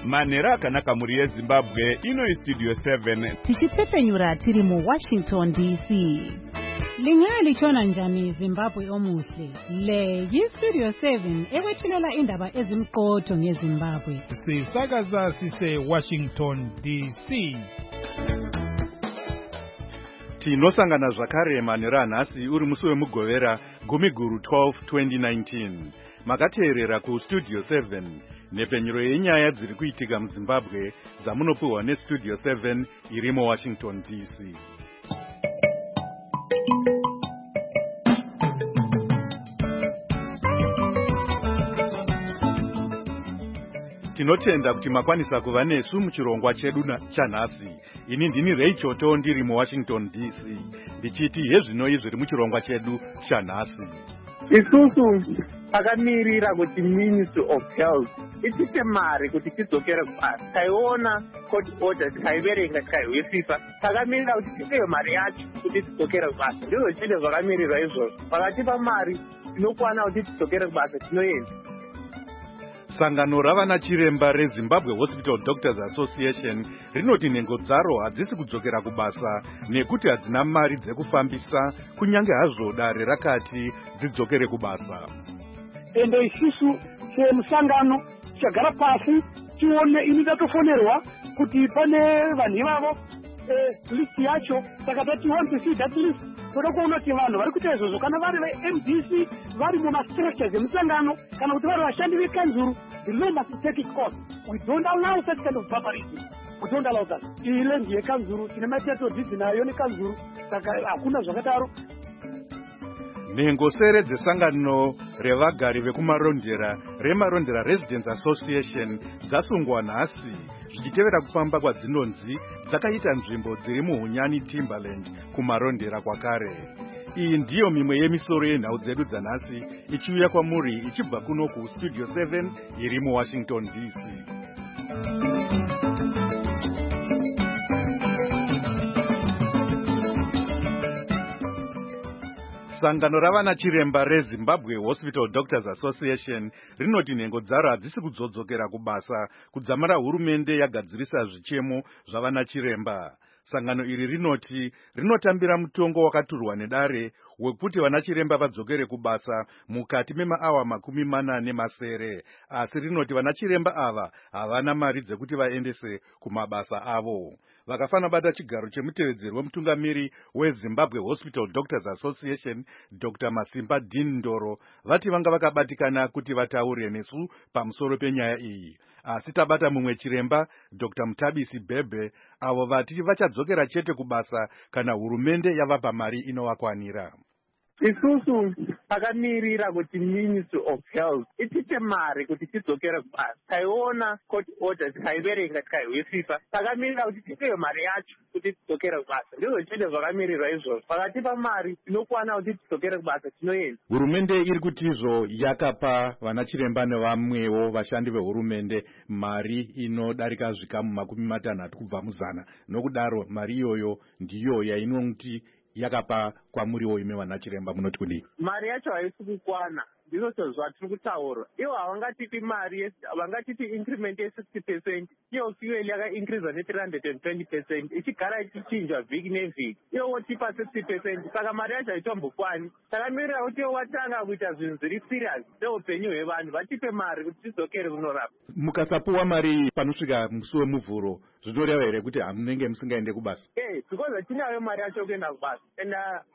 manhero akanaka mhuri yezimbabwe. Ino Studio 7 tichitsepenyura tiri muWashington DC. Lingaya lichona njani Zimbabwe omuhle? Le yiStudio 7 ekwethulela indaba ezimqotho ngeZimbabwe. Sisakaza sise Washington DC. Tinosangana zvakare manhero anhasi uri musi wemugovera gumiguru 12 2019. Makateerera kuStudio 7 nepenyuro yenyaya dziri kuitika muZimbabwe dzamunopiwa neStudio 7 iri muWashington DC. Tinotenda kuti makwanisa kuva nesu muchirongwa chedu chanhasi. Ini ndini Rachel Choto ndiri muWashington DC. Ndichiti hezvinoi zviri muchirongwa chedu chanhasi. Isusu takamirira kuti Ministry of Health itipe mari kuti tidzokere kubasa. Taiona court order tikaiverenga tikaihwisisa. Takamirira kuti tipewe mari yacho kuti tidzokere kubasa. Ndizvo chete zvakamirirwa izvozvo. Vakatipa mari tinokwana kuti tidzokere kubasa tinoenda. Sangano ravana chiremba reZimbabwe Hospital Doctors Association rinoti nhengo dzaro hadzisi kudzokera kubasa nekuti hadzina mari dzekufambisa kunyange hazvo dare rakati dzidzokere kubasa. Ende isusu semusangano tichagara pasi tione ini ndatofonerwa kuti pane vanhu ivavo list yacho saka tati want to see that list. Toda kuona kuti vanhu vari kuita izvozvo kana vari veMDC vari mumastructures emusangano kana kuti vari vashandi vekanzuru. The law must take its course. We don't allow such kind of barbarism. We don't allow that. Ile ndiye kanzuru tine mateto dzidzi nayo nekanzuru saka hakuna zvakadaro. Nhengo sere dzesangano revagari vekumarondera remarondera Residents Association dzasungwa nhasi zvichitevera kufamba kwadzinonzi dzakaita nzvimbo dziri muHunyani Timberland kumarondera kwakare. Iyi ndiyo mimwe yemisoro yenhau dzedu dzanhasi ichiuya kwamuri ichibva kuno kuStudio 7 iri muWashington DC. Sangano ravana chiremba reZimbabwe Hospital Doctors Association rinoti nhengo dzaro hadzisi kudzodzokera kubasa kudzamara hurumende yagadzirisa zvichemo zvavana chiremba. Sangano iri rinoti rinotambira mutongo wakaturwa nedare wekuti vana chiremba vadzokere kubasa mukati memaawa 40 asi rinoti vana chiremba ava havana mari dzekuti vaendese kumabasa avo. Vakafana bata chigaro chemutevedzeri wemutungamiri weZimbabwe Hospital Doctors Association Dr. Masimba Dean Ndoro vati vanga vakabatikana kuti vataure nesu pamusoro penyaya iyi. Asi tabata mumwe chiremba Dr. Mtabisi Bhebhe avo vati vachadzokera chete kubasa kana hurumende yavapa mari inovakwanira. Isusu takamirira kuti Ministry of Health itipe mari kuti tidzokere kubasa. Taiona court order tikaiverenga tikaihwisisa. Takamirira kuti tipewe mari yacho kuti tidzokere kubasa. Ndizvo chete zvakamirirwa izvozvo. Vakatipa mari tinokwana kuti tidzokere kubasa tinoenda. Hurumende iri kuti izvo yakapa vana chiremba nevamwewo vashandi vehurumende mari inodarika zvikamu 60 kubva muzana. Nokudaro mari iyoyo ndiyo yainoti yakapa kwamuriwo ime vana chiremba munoti kudii? Mari yacho haisi kukwana. Ndizvo zvatiri kutaura. Ivo havangatipi mari, havangatipi increment ye60%. Iyo fuel yaka-increase ne320%. Ichigara ichichinjwa vhiki nevhiki. Ivo votipa 60%. Saka mari yacho haitombokwana. Takamirira kuti watanga kuita zvinhu zviri serious neupenyu hwevanhu vatipe mari kuti tidzokere kunorapa. Mukasapuwa mari panosvika musi wemuvhuro zvinoreva here kuti hamunenge musingaende kubasa? Because hatinayo mari yacho kuenda kubasa. And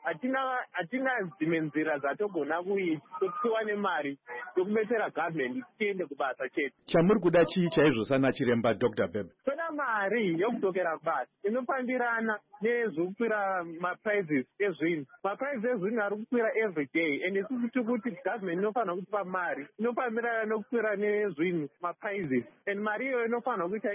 hatina dzimwe nzira dzatogona kupiwa nemari yokubetsera government tiende kubasa chete. Chamuri kuda chii chaizvo sana chiremba Dr. Bhebhe? Toda mari yokudzokera kubasa inofambirana nezvokukwira maprices ezvinhu. Maprices ezvinhu ari kukwira every day and isusu tiri kuti government inofanira kutipa mari inofambirana nokukwira nezvinhu maprices and mari iyoyo inofanira kuita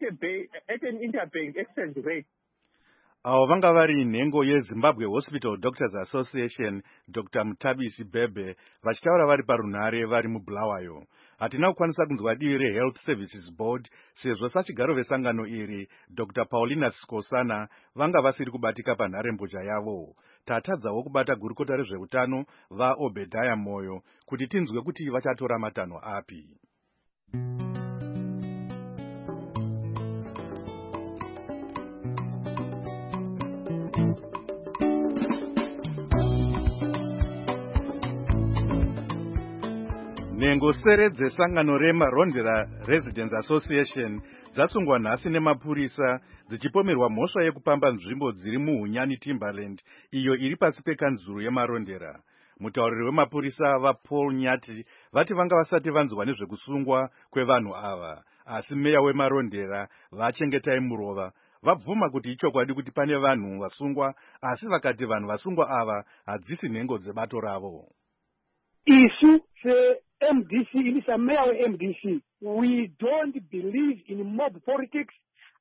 at an interbank exchange rate. Avo vanga vari nhengo yeZimbabwe Hospital Doctors Association Dr. Mtabisi Bhebhe vachitaura vari parunhare vari muBulawayo. Hatina kukwanisa kunzwa divi reHealth Services Board sezvo sachigaro vesangano iri Dr. Paulina Skosana vanga vasiri kubatika panharembozha yavo. Tatadzawo kubata gurukota rezveutano vaObedhaya Moyo kuti tinzwe kuti vachatora matanho api. Nhengo sere dzesangano reMarondera Residents Association dzasungwa nhasi nemapurisa dzichipomerwa mhosva yekupamba nzvimbo dziri muHunyani Timberland iyo iri pasi pekanzuru yeMarondera. Mutauriri wemapurisa vaPaul Nyati vati vanga vasati vanzwa nezvekusungwa kwevanhu ava, asi meya weMarondera vaChengetai Murova vabvuma kuti ichokwadi kuti pane vanhu vasungwa, asi vakati vanhu vasungwa ava hadzisi nhengo dzebato ravo. Isu MDC ilisa meya we-MDC, we don't believe in mob politics,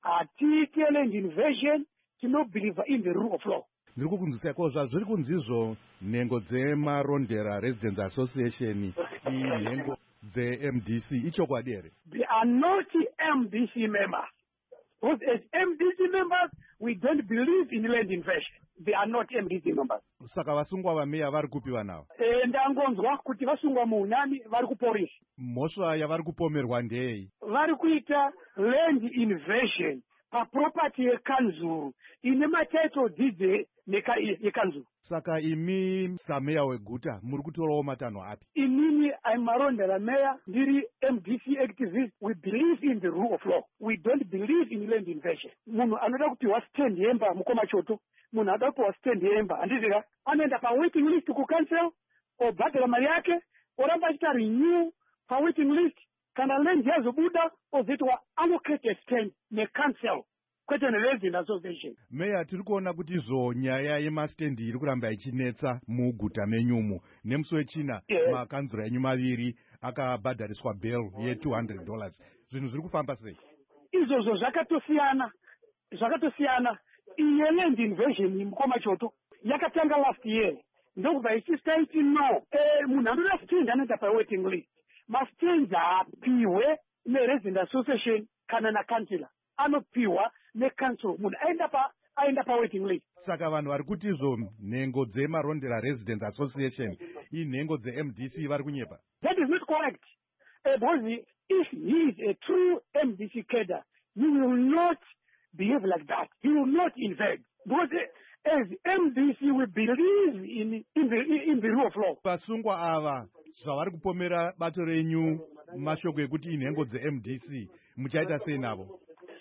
land invasion, tino believe in the rule of law. Ndiri kukunzwisisa kozva zviri kunzizvo nhengo dzeMarondera Residents Association inhengo dzeMDC ichokwadi here? They are not MDC members. Because as MDC members, we don't believe in land invasion. They are not MDC members. Saka vasungwa vameya vari kupi vanava? Ndangonzwa kuti vasungwa muHunyani vari kupolisi. Mhosva yavari kupomerwa ndei? Vari kuita land invasion paproperty yekanzuru ine matitle deeds yekanzuru. Saka imi sameya weguta muri kutorawo matanho api? Inini Marondera meya ndiri MDC activist. We believe in the rule of law. We don't believe in land invasion. Munhu anoda kupiwa stand yemba mukoma choto, munhu anoda kupiwa stand yemba handizika anoenda pa waiting list ku council obhadhara mari yake oramba achita renew pa waiting list kana land yazobuda ozoitwa allocate stand necouncil kwete neresident association. Meya, tiri kuona kuti izvo nyaya yemastendi iri kuramba ichinetsa muguta menyumu. Nemusi wechina makanzura enyu maviri akabhadhariswa bail ye$200. Zvinhu zviri kufamba sei? Izvozvo zvakatosiyana. Iye land invasion mukoma choto yakatanga last year. Ndokubva ichistaiti no. Munhu anoda stand anoenda pa waiting list. Mastands apiwe neresident association kana nakansila. Anopiwa necouncil. Munhu aenda pa waiting list. Saka vanhu vari kuti izvo nhengo dzeMarondera Residents Association inhengo dzeMDC vari kunyepa? That is not correct. Because if he is a true MDC cadre, you will not behave like that. You will not invade. Because as MDC, we believe in the rule of law. Vasungwa ava zvavari kupomera bato renyu mashoko ekuti inhengo dzeMDC muchaita sei navo?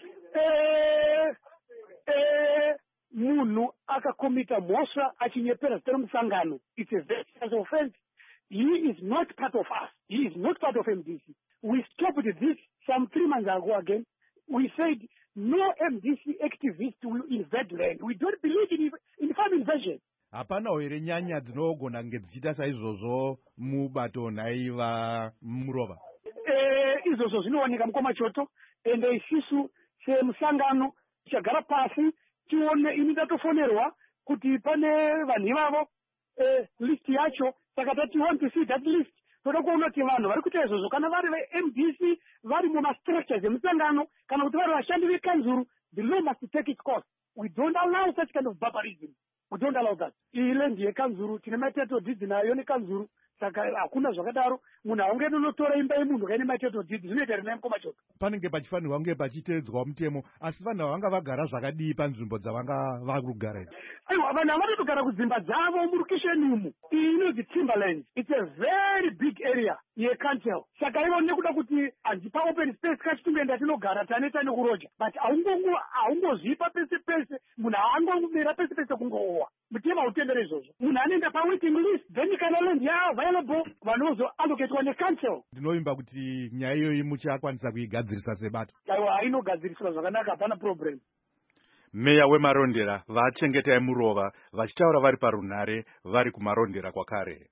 Munhu akakomita mhosva achinyepera zita remusangano, it's a very serious offense. He is not part of us. He is not part of MDC. We stopped this some 3 months ago again. We said no MDC activist will invade land. We don't believe in farm invasion. Hapanawo here nyanya dzinogona kunge dzichiita saizvozvo mubato naiva Murova? Izvozvo zvinowanika mukoma choto, ende isisu semusangano tichagara pasi tione ini ndatofonerwa kuti pane vanhu ivavo list yacho, saka tati want to see that list. Toda kuona kuti vanhu vari kuita izvozvo kana vari veMDC vari mumastructures emusangano kana kuti vari vashandi vekanzuru, the law must take its course. We don't allow such kind of barbarism. We don't allow that. Iyi land yekanzuru tine matitle deeds nayo nekanzuru, saka hakuna zvakadaro. Munhu haungendi unotora imba yemunhu kaine matitle deeds, zvinoita rinai mukoma choto. Panenge pachifanirwa kunge pachiteedzwa mutemo, asi vanhu vanga vagara zvakadii panzvimbo dzavanga vari kugara idzi? Aiwa, vanhu havatotogara kudzimba dzavo murukisheni umu. Iyi inonzi Timberlands. It's a very big area yeCouncil. Saka ivo nekuda kuti handipa open space kachitungaenda tinogara taneta nekuroja. But haungozvipa pese pese, munhu haangomira pese pese kungowa. Mutema hautendere izvozvo. Munhu anoenda pa waiting list, then kana land available, vanhu vozoallocatwa necouncil. Ndinovimba kuti nyaya iyoyi muchakwanisa kuigadzirisa sebato. Aiwa, inogadziriswa zvakanaka, hapana problem. Meya weMarondera vaChengetai Murova vachitaura vari parunhare vari kuMarondera kwakare.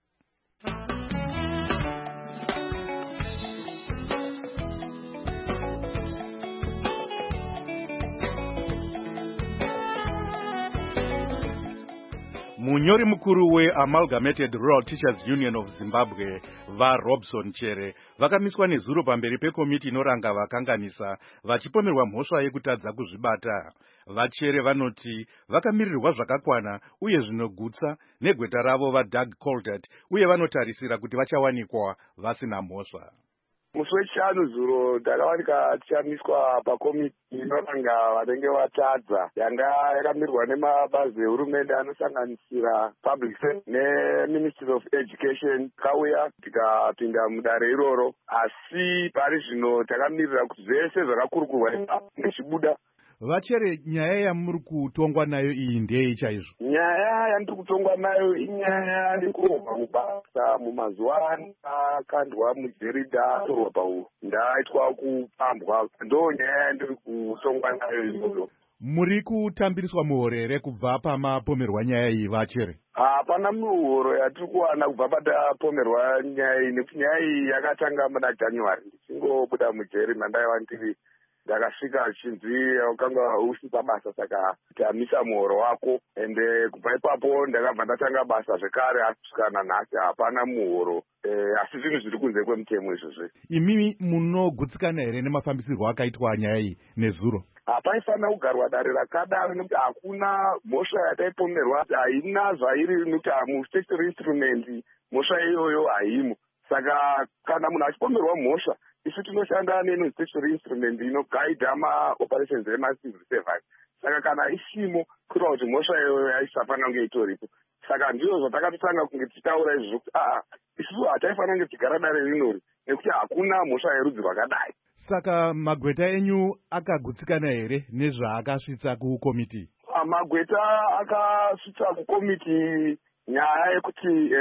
Munyori mukuru weAmalgamated Rural Teachers Union of Zimbabwe vaRobson Chere vakamiswa nezuro pamberi pekomiti inoranga vakanganisa vachipomerwa mhosva yekutadza kuzvibata. VaChere vanoti vakamirirwa zvakakwana uye zvinogutsa negweta ravo vaDoug Coltert uye vanotarisira kuti vachawanikwa vasina mhosva. musi wechishanu zuro ndakawanika tichamiswa pakomiti inoranga vanenge vatadza yanga yakamirwa nemabazi ehurumende anosanganisira public service neministry of education. Takauya tikapinda mudare iroro, asi pari zvino takamirira kuti zvese zvakakurukurwa zvichibuda. Vachere, nyaya yamuri kutongwa nayo iyi ndei chaizvo? Nyaya yandiri kutongwa nayo inyaya yekurohwa mubasa mumazuva akandwa mujerida atorwa pauro ndaitwa kupambwa, ndo nyaya yandiri kutongwa nayo iyoyo. Muri kutambiriswa muhoro here kubva pamapomerwa nyaya iyi Vachere? Hapana muhoro yatiri kuwana kubva patapomerwa nyaya iyi, nekuti nyaya iyi yakatanga muna January ndichingobuda mujeri mandaiva ndiri. Ndakasvika chinzi wakanga usipa basa, saka tamisa muhoro wako, ende kubva ipapo ndakabva ndatanga basa zvekare. Asvisika nanhasi hapana muhoro, asi zvinhu zviri kunze kwemutemo izvozvo. Imi munogutsikana here nemafambisirwo akaitwa nyaya iyi nezuro? Hapaifanira kugarwa dare rakadaro, nekuti hakuna mhosva yataipomerwa, haina zvairi, nekuti mustatutory instrument mhosva iyoyo haimo. Saka kana munhu achipomerwa mhosva, isu tinoshanda nestatutory instrument inogaidha maoperations emacivil service. Saka kana isimo kureva kuti mhosva iyoyo yaisafanira kunge itoripo. Saka ndizvo zvatakatotanga kunge tichitaura izvozvo kuti isusu hataifanira kunge tigara dare rinori, nekuti hakuna mhosva yerudzi rwakadai. Saka magweta enyu akagutsikana here nezvaakasvitsa kukomiti? Magweta akasvitsa kukomiti nyaya yekuti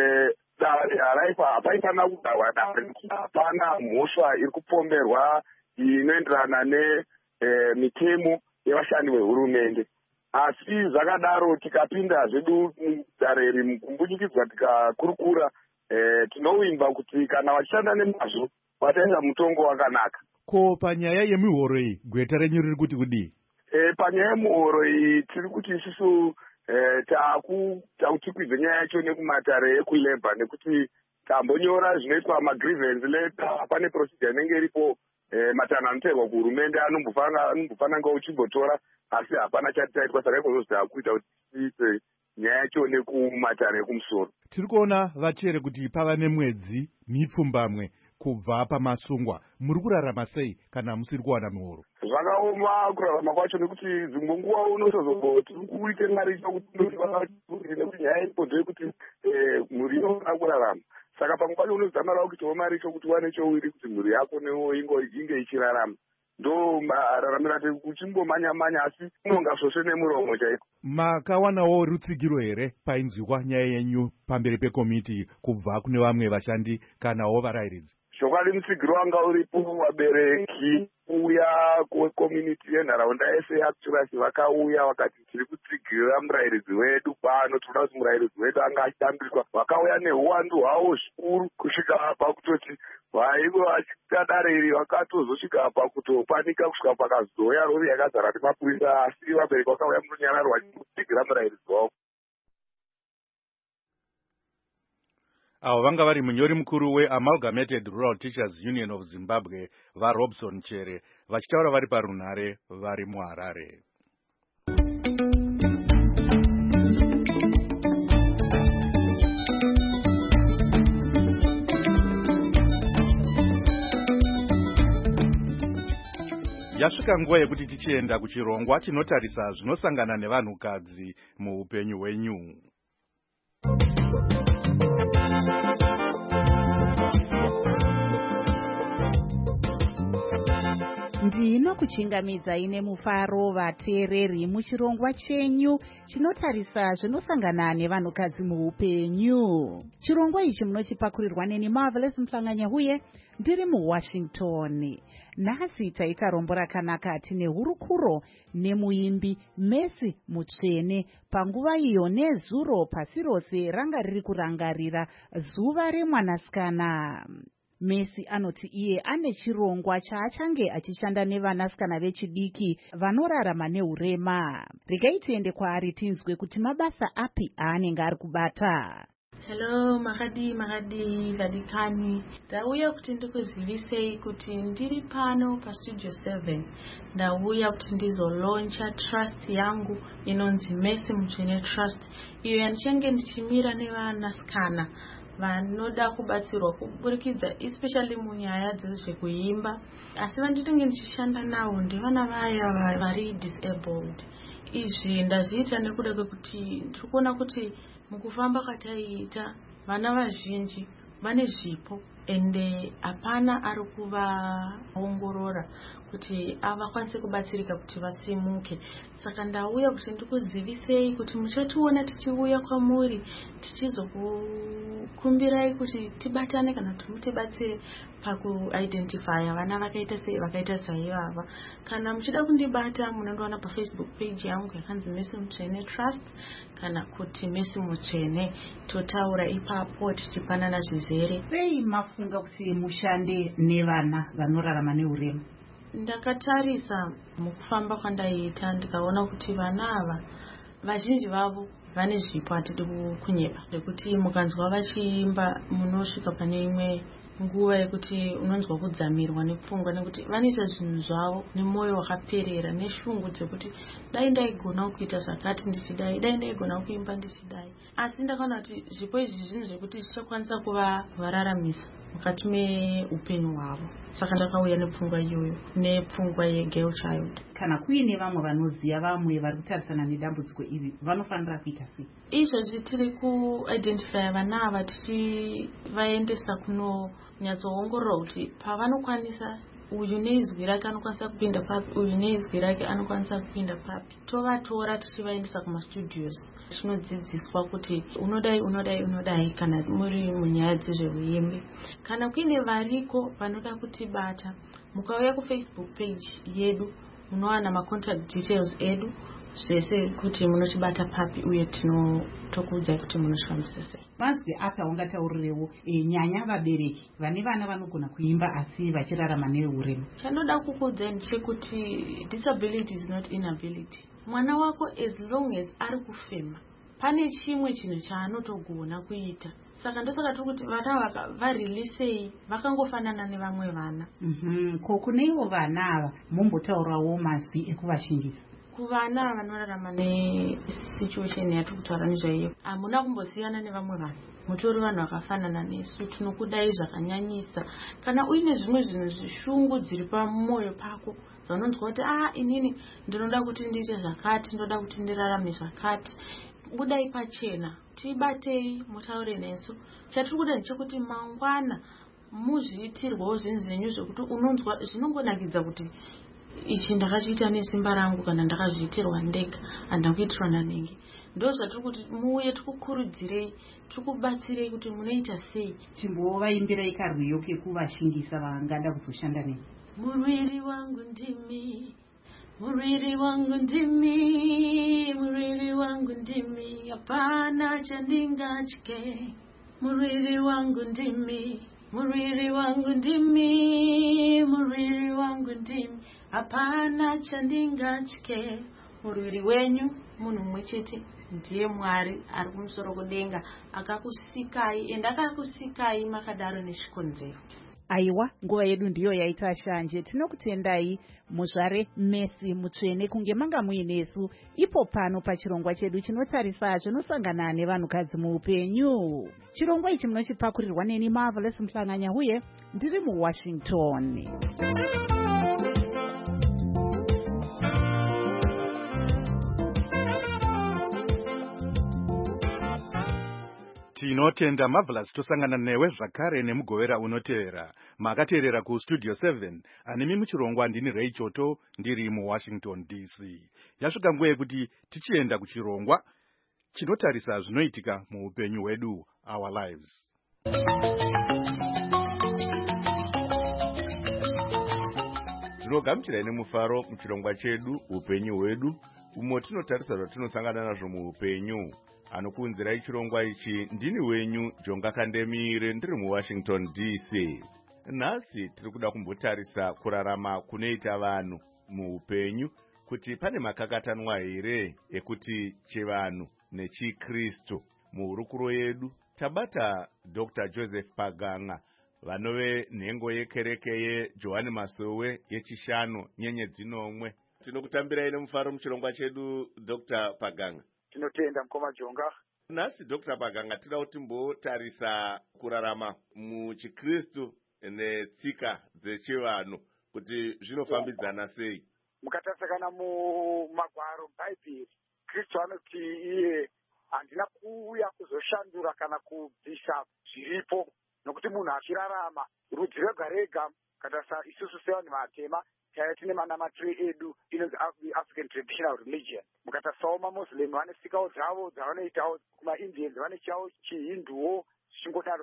hapaifanira kugarwa dare, hapana mhosva iri kupomerwa inoenderana nemitemo yevashandi vehurumende. Asi zvakadaro tikapinda zvedu dare iri kumbunyikidzwa tikakurukura, tinovimba kuti kana vachishanda nemazvo vataisa mutongo wakanaka. Ko panyaya yemihoro iyi gweta renyu riri kuti kudii? Panyaya yemihoro iyi tiri kuti isusu takuchikwidza nyaya yacho nekumatare ekulebha, nekuti tambonyora zvinoitwa magrievance letter. Pane procedure inenge iripo, matanho anoteerwa kuhurumende anombofana nga uchimbotora, asi hapana chati taitwa. Saka ikozvozvita kuita kuti tiise nyaya yacho nekumatare ekumusoro. Tiri kuona Vachere kuti pava nemwedzi mipfumbamwe kubva pamasungwa. Muri kurarama sei kana musiri kuwana mihoro? Zvakaoma kurarama kwacho, nekuti dzimwe nguva unotozoti kuite mari kuti nyaya iripo ndeyekuti mhuri inofana kurarama. Saka pamwe pacho unozamara kuitawo mari chokuti wane chouiri kuti mhuri yako newo inge ichirarama. Ndo mararamira kuchimbomanya-manya, asi unonga svosve nemuromo chaiko. Makawanawo rutsigiro here painzwikwa nyaya yenyu pamberi pekomiti kubva kune vamwe vashandi kanawo varayiridzi? Zvokwadi mutsigiro wanga uripo. Vabereki uya kwekomuniti yenharaunda yese yakuturasi vakauya vakati tiri kutsigirira murayiridzi wedu pano, tinoda kuti murayiridzi wedu anga achitambiriswa. Vakauya neuwandu hwavo zvikuru kusvika pakutoti vaivo vachita dare iri vakatozosvika pakutopanika kusvika pakazoya rori yakazara nemapurisa, asi vabereki vakauya murunyararo vachitsigirira murayiridzi wavo. Avo vanga vari munyori mukuru weAmalgamated Rural Teachers Union of Zimbabwe vaRobson Chere vachitaura vari parunhare vari muHarare. Yasvika nguva yekuti tichienda kuchirongwa chinotarisa zvinosangana nevanhukadzi muupenyu hwenyu. Ndinokuchingamidzai nemufaro vateereri muchirongwa chenyu chinotarisa zvinosangana nevanhukadzi muupenyu. Chirongwa ichi munochipakurirwa neni Marvelous Mhlanganyahuye ndiri muWashington. Nhasi taita rombo rakanaka tine hurukuro nemuimbi Messi Mutsvene panguva iyo nezuro pasi rose ranga riri kurangarira zuva remwanasikana. Messi anoti iye ane chirongwa chaachange achishanda nevanasikana vechidiki vanorarama neurema. Regai tiende kwaari tinzwe kuti mabasa api aanenge ari kubata. Hello, makadi vadikani. Ndauya kuti ndikuzivisei kuti ndiri pano paStudio 7. Ndauya kuti ndizolauncha trust yangu inonzi Messi Mutsvene Trust, iyo yanichange ndichimira nevanasikana vanoda kubatsirwa kuburikidza especially munyaya dzezvekuimba, asi vandinenge ndichishanda navo ndevana vaya vari disabled. Izvi ndazviita nekuda kwekuti tirikuona kuti mukufamba kwataiita vana vazhinji vane zvipo ende hapana ari kuvaongorora kuti vakwanise kubatsirika kuti vasimuke. Saka ndauya kuti ndikuzivisei kuti muchationa tichiuya kwamuri tichizokukumbirai kuti tibatane kana kuti mutibatsire pakuidentifya vana vakaita saivava. Kana muchida kundibata munondowana paFacebook page yangu yakanzi Messi Mutsvene Trust kana kuti Messi Mutsvene, totaura ipapo tichipanana zvizere. Sei mafunga kuti mushande nevana vanorarama neurema? Ndakatarisa mukufamba kwandaiita ndikaona kuti vana ava vazhinji vavo vane zvipo hatidi kunyeba, zvekuti mukanzwa vachiimba munosvika pane imwe nguva yekuti unonzwa kudzamirwa nepfungwa, nekuti vanoita zvinhu zvavo nemwoyo wakaperera neshungu dzekuti dai ndaigona kuita zvakati ndichidai, dai ndaigona kuimba ndichidai. Asi ndakaona kuti zvipo izvi zvinhu zvekuti zvichakwanisa kuvararamisa mukati meupenyu hwavo. Saka ndakauya nepfungwa iyoyo, nepfungwa yegirl child. Kana kuine vamwe vanoziva vamwe vari kutarisana nedambudziko iri, vanofanira kuita sei? Izvozvi tiri kuidentifya vana ava tichivaendesa kunonyatsoongorora kuti pavanokwanisa uyu neizwi rake anokwanisa kupinda papi, uyu neizwi rake anokwanisa kupinda papi. Tovatora tichivaendesa kumastudios, tinodzidziswa kuti unodai kana muri munyaya dzezveuimbi. Kana kuine variko vanoda kutibata, mukauya kuFacebook page yedu munowana macontact details edu zvese kuti munotibata papi uye tokuudzai kuti munoshambisa sei. Vanzwi apa ungataurirewo nyanya vabereki vane vana vanogona kuimba asi vachirarama neurema. Chanoda kukuudzai ndechekuti disability is not inability. Mwana wako as long as ari kufema pane chimwe chinhu chaanotogona kuita. Saka ndosaka tiri kuti vana varilisei vakangofanana nevamwe vana. Ko kuneivo vana ava mombotaurawo mazwi ekuvashingisa? Kuvana vanorarama nesituation yatiri kutaura nezvaiyo, hamuna kumbosiyana nevamwe vanhu, mutori vanhu vakafanana nesu, tinokudai zvakanyanyisa. Kana uine zvimwe zvinhu zvishungu dziri pamwoyo pako dzaunonzwa kuti inini ndinoda kuti ndiite zvakati, ndinoda kuti ndirarame zvakati, budai pachena, tibatei mutaure nesu. Chatiri kuda ndechekuti mangwana muzviitirwawo zvinhu zvenyu zvekuti unonzwa zvinongonakidza kuti ichi ndakachiita nesimba rangu kana ndakazviitirwa ndega, handina kuitirwa nanenge. Ndo zvatiri kuti muuye tikukurudzirei, tikubatsirei kuti munoita sei. Chimbovaimbirai karwiyo kekuvashingisa vangada kuzoshanda nei. Murwiri wangu ndimi, murwiri wangu ndimi, murwiri wangu ndimi, hapana chandingatye. Murwiri wangu ndimi, murwiri wangu ndimi, murwiri wangu ndimi, hapana chandingatye. Murwiri wenyu munhu mumwe chete, ndiye Mwari ari kumusoro kudenga, akakusikai ende akakusikai makadaro nezvikonzero. Aiwa, nguva yedu ndiyo yaita shanje. Tinokutendai muzvare Messi Mutsvene kunge manga muinesu ipo pano pachirongwa chedu chinotarisa zvinosangana nevanhukadzi muupenyu. Chirongwa ichi munochipakurirwa neni Marvelous Mhlanganya uye ndiri muWashington. Tinotenda Marvelous, tosangana newe zvakare nemugovera unoteera. Makateerera kuStudio 7, anemi muchirongwa ndini Ray Choto, ndiri muWashington DC. Yasvika nguva yekuti tichienda kuchirongwa chinotarisa zvinoitika muupenyu hwedu, our lives. Tinogamuchirai nemufaro muchirongwa chedu upenyu hwedu, umo tinotarisa zvatinosangana nazvo muupenyu. Anokuunzirai chirongwa ichi ndini wenyu Jonga Kandemire, ndiri muWashington DC. Nhasi tiri kuda kumbotarisa kurarama kunoita vanhu muupenyu, kuti pane makakatanwa here ekuti chevanhu nechikristu. Muhurukuro yedu tabata Dr. Joseph Paganga, vanove nhengo yekereke yeJohani Masowe yechishanu nyenyedzi nomwe. Tinokutambirai nemufaro muchirongwa chedu Dr. Paganga. Tinotenda mukoma Jonga. nhasi Dr. Paganga tida kuti timbotarisa kurarama muchikristu netsika dzechivanhu kuti zvinofambidzana sei. Mukatarisa kana mumagwaro bhaibheri, Kristu anoti iye handina kuuya kuzoshandura kana kubvisa zviripo, nokuti munhu achirarama rudzi rega rega. Katarisa isusu sevanhu vatema chaiva tine manamatire edu inonzi African Traditional Religion. Mukatarisawo maMuslim vane tsikawo dzavo dzavanoitawo, kumaIndians vane chavo chihinduwo, zvichingodaro.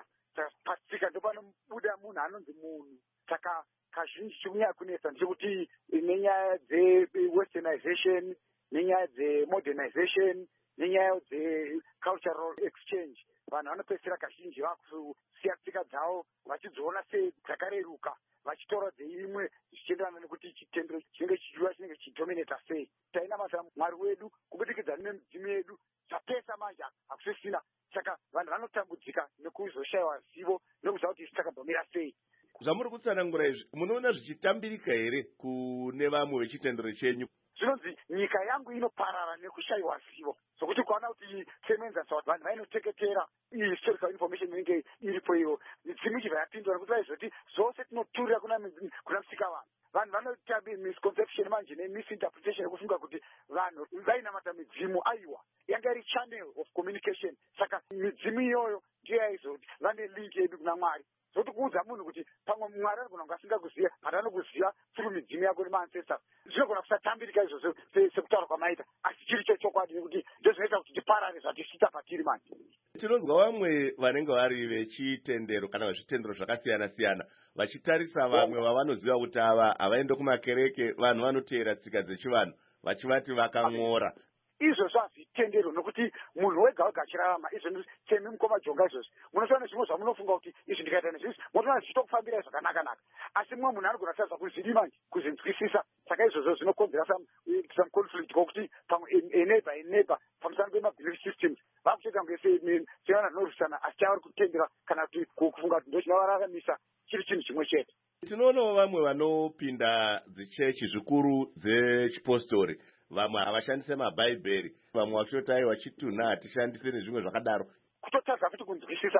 Patsika ndo panobuda munhu anonzi munhu. Saka kazhinji chikunyanya kunetsa ndechekuti nenyaya dze-westernization, nenyaya dze-modernization, nenyaya dze-cultural exchange, vanhu vanopedzisira kazhinji vakusiya tsika dzavo vachidziona sedzakareruka, vachitora dzeimwe zvichienderana nekuti chitendero chinenge chichiva chinenge chichidominata sei. Tainamata Mwari wedu kubudikidza nemidzimu yedu, zvapesa manje hakusisina. Saka vanhu vanotambudzika nekuzoshayiwa zivo nokuziva kuti takambomira sei. Zvamuri kutsanangura izvi munoona zvichitambirika here kune vamwe vechitendero chenyu? Zvinonzi nyika yangu inoparara nekushayiwa zivo, sokuti kwaona kuti semenzasa kuti vanhu vainoteketera historical information inenge iripo iyo, midzimu ichibva yapindwa nekuti vaizoti zvose tinoturira kuna musika vanhu. Vanhu vanoita misconception manje nemisinterpretation yekufunga kuti vanhu vainamata midzimu, aiwa yanga iri channel of communication. Saka midzimu iyoyo ndiyo yaizoti vane link yedu kuna Mwari. Zoti kuudza munhu kuti pamwe Mwari anogona kunge asingakuziva, hata anokuziva through midzimu yako nemancestors. Zvinogona kusatambirika izvozvo sekutaura kwamaita, asi chiri chokwadi nekuti ndozvinoita kuti tiparare zvatisita patiri manje. Tinonzwa vamwe vanenge vari vechitendero kana vezvitendero zvakasiyana siyana vachitarisa vamwe vavanoziva kuti ava havaende kumakereke, vanhu vanoteera tsika dzechivanhu, vachivati vakang'ora. Izvozvo hazvitendero nokuti munhu wega wega achirarama, izvo semi mukomajonga izvozvo munotoona zvimwe zvamunofunga kuti izvi ndikaita nezvizvi munotoona zvichitokufambirai zvakanaka, asi mumwe munhu anogona kutarisa kuzvidi manje kuzinzwisisa. Saka izvozvo zvinokonzera some conflict kokuti pamwe eneighbor pamusana pemabelief systems vakutoita kunge sevana zvinorwisana, asi chavari kutendera kana kuti kufunga kuti ndo chinovararamisa chiri chinhu chimwe chete. Tinoonawo vamwe vanopinda dzichechi zvikuru dzechipostori, vamwe havashandise mabhaibheri, vamwe vachotai vachitunha hatishandise nezvimwe zvakadaro. Kutotadza kuti kunzwisisa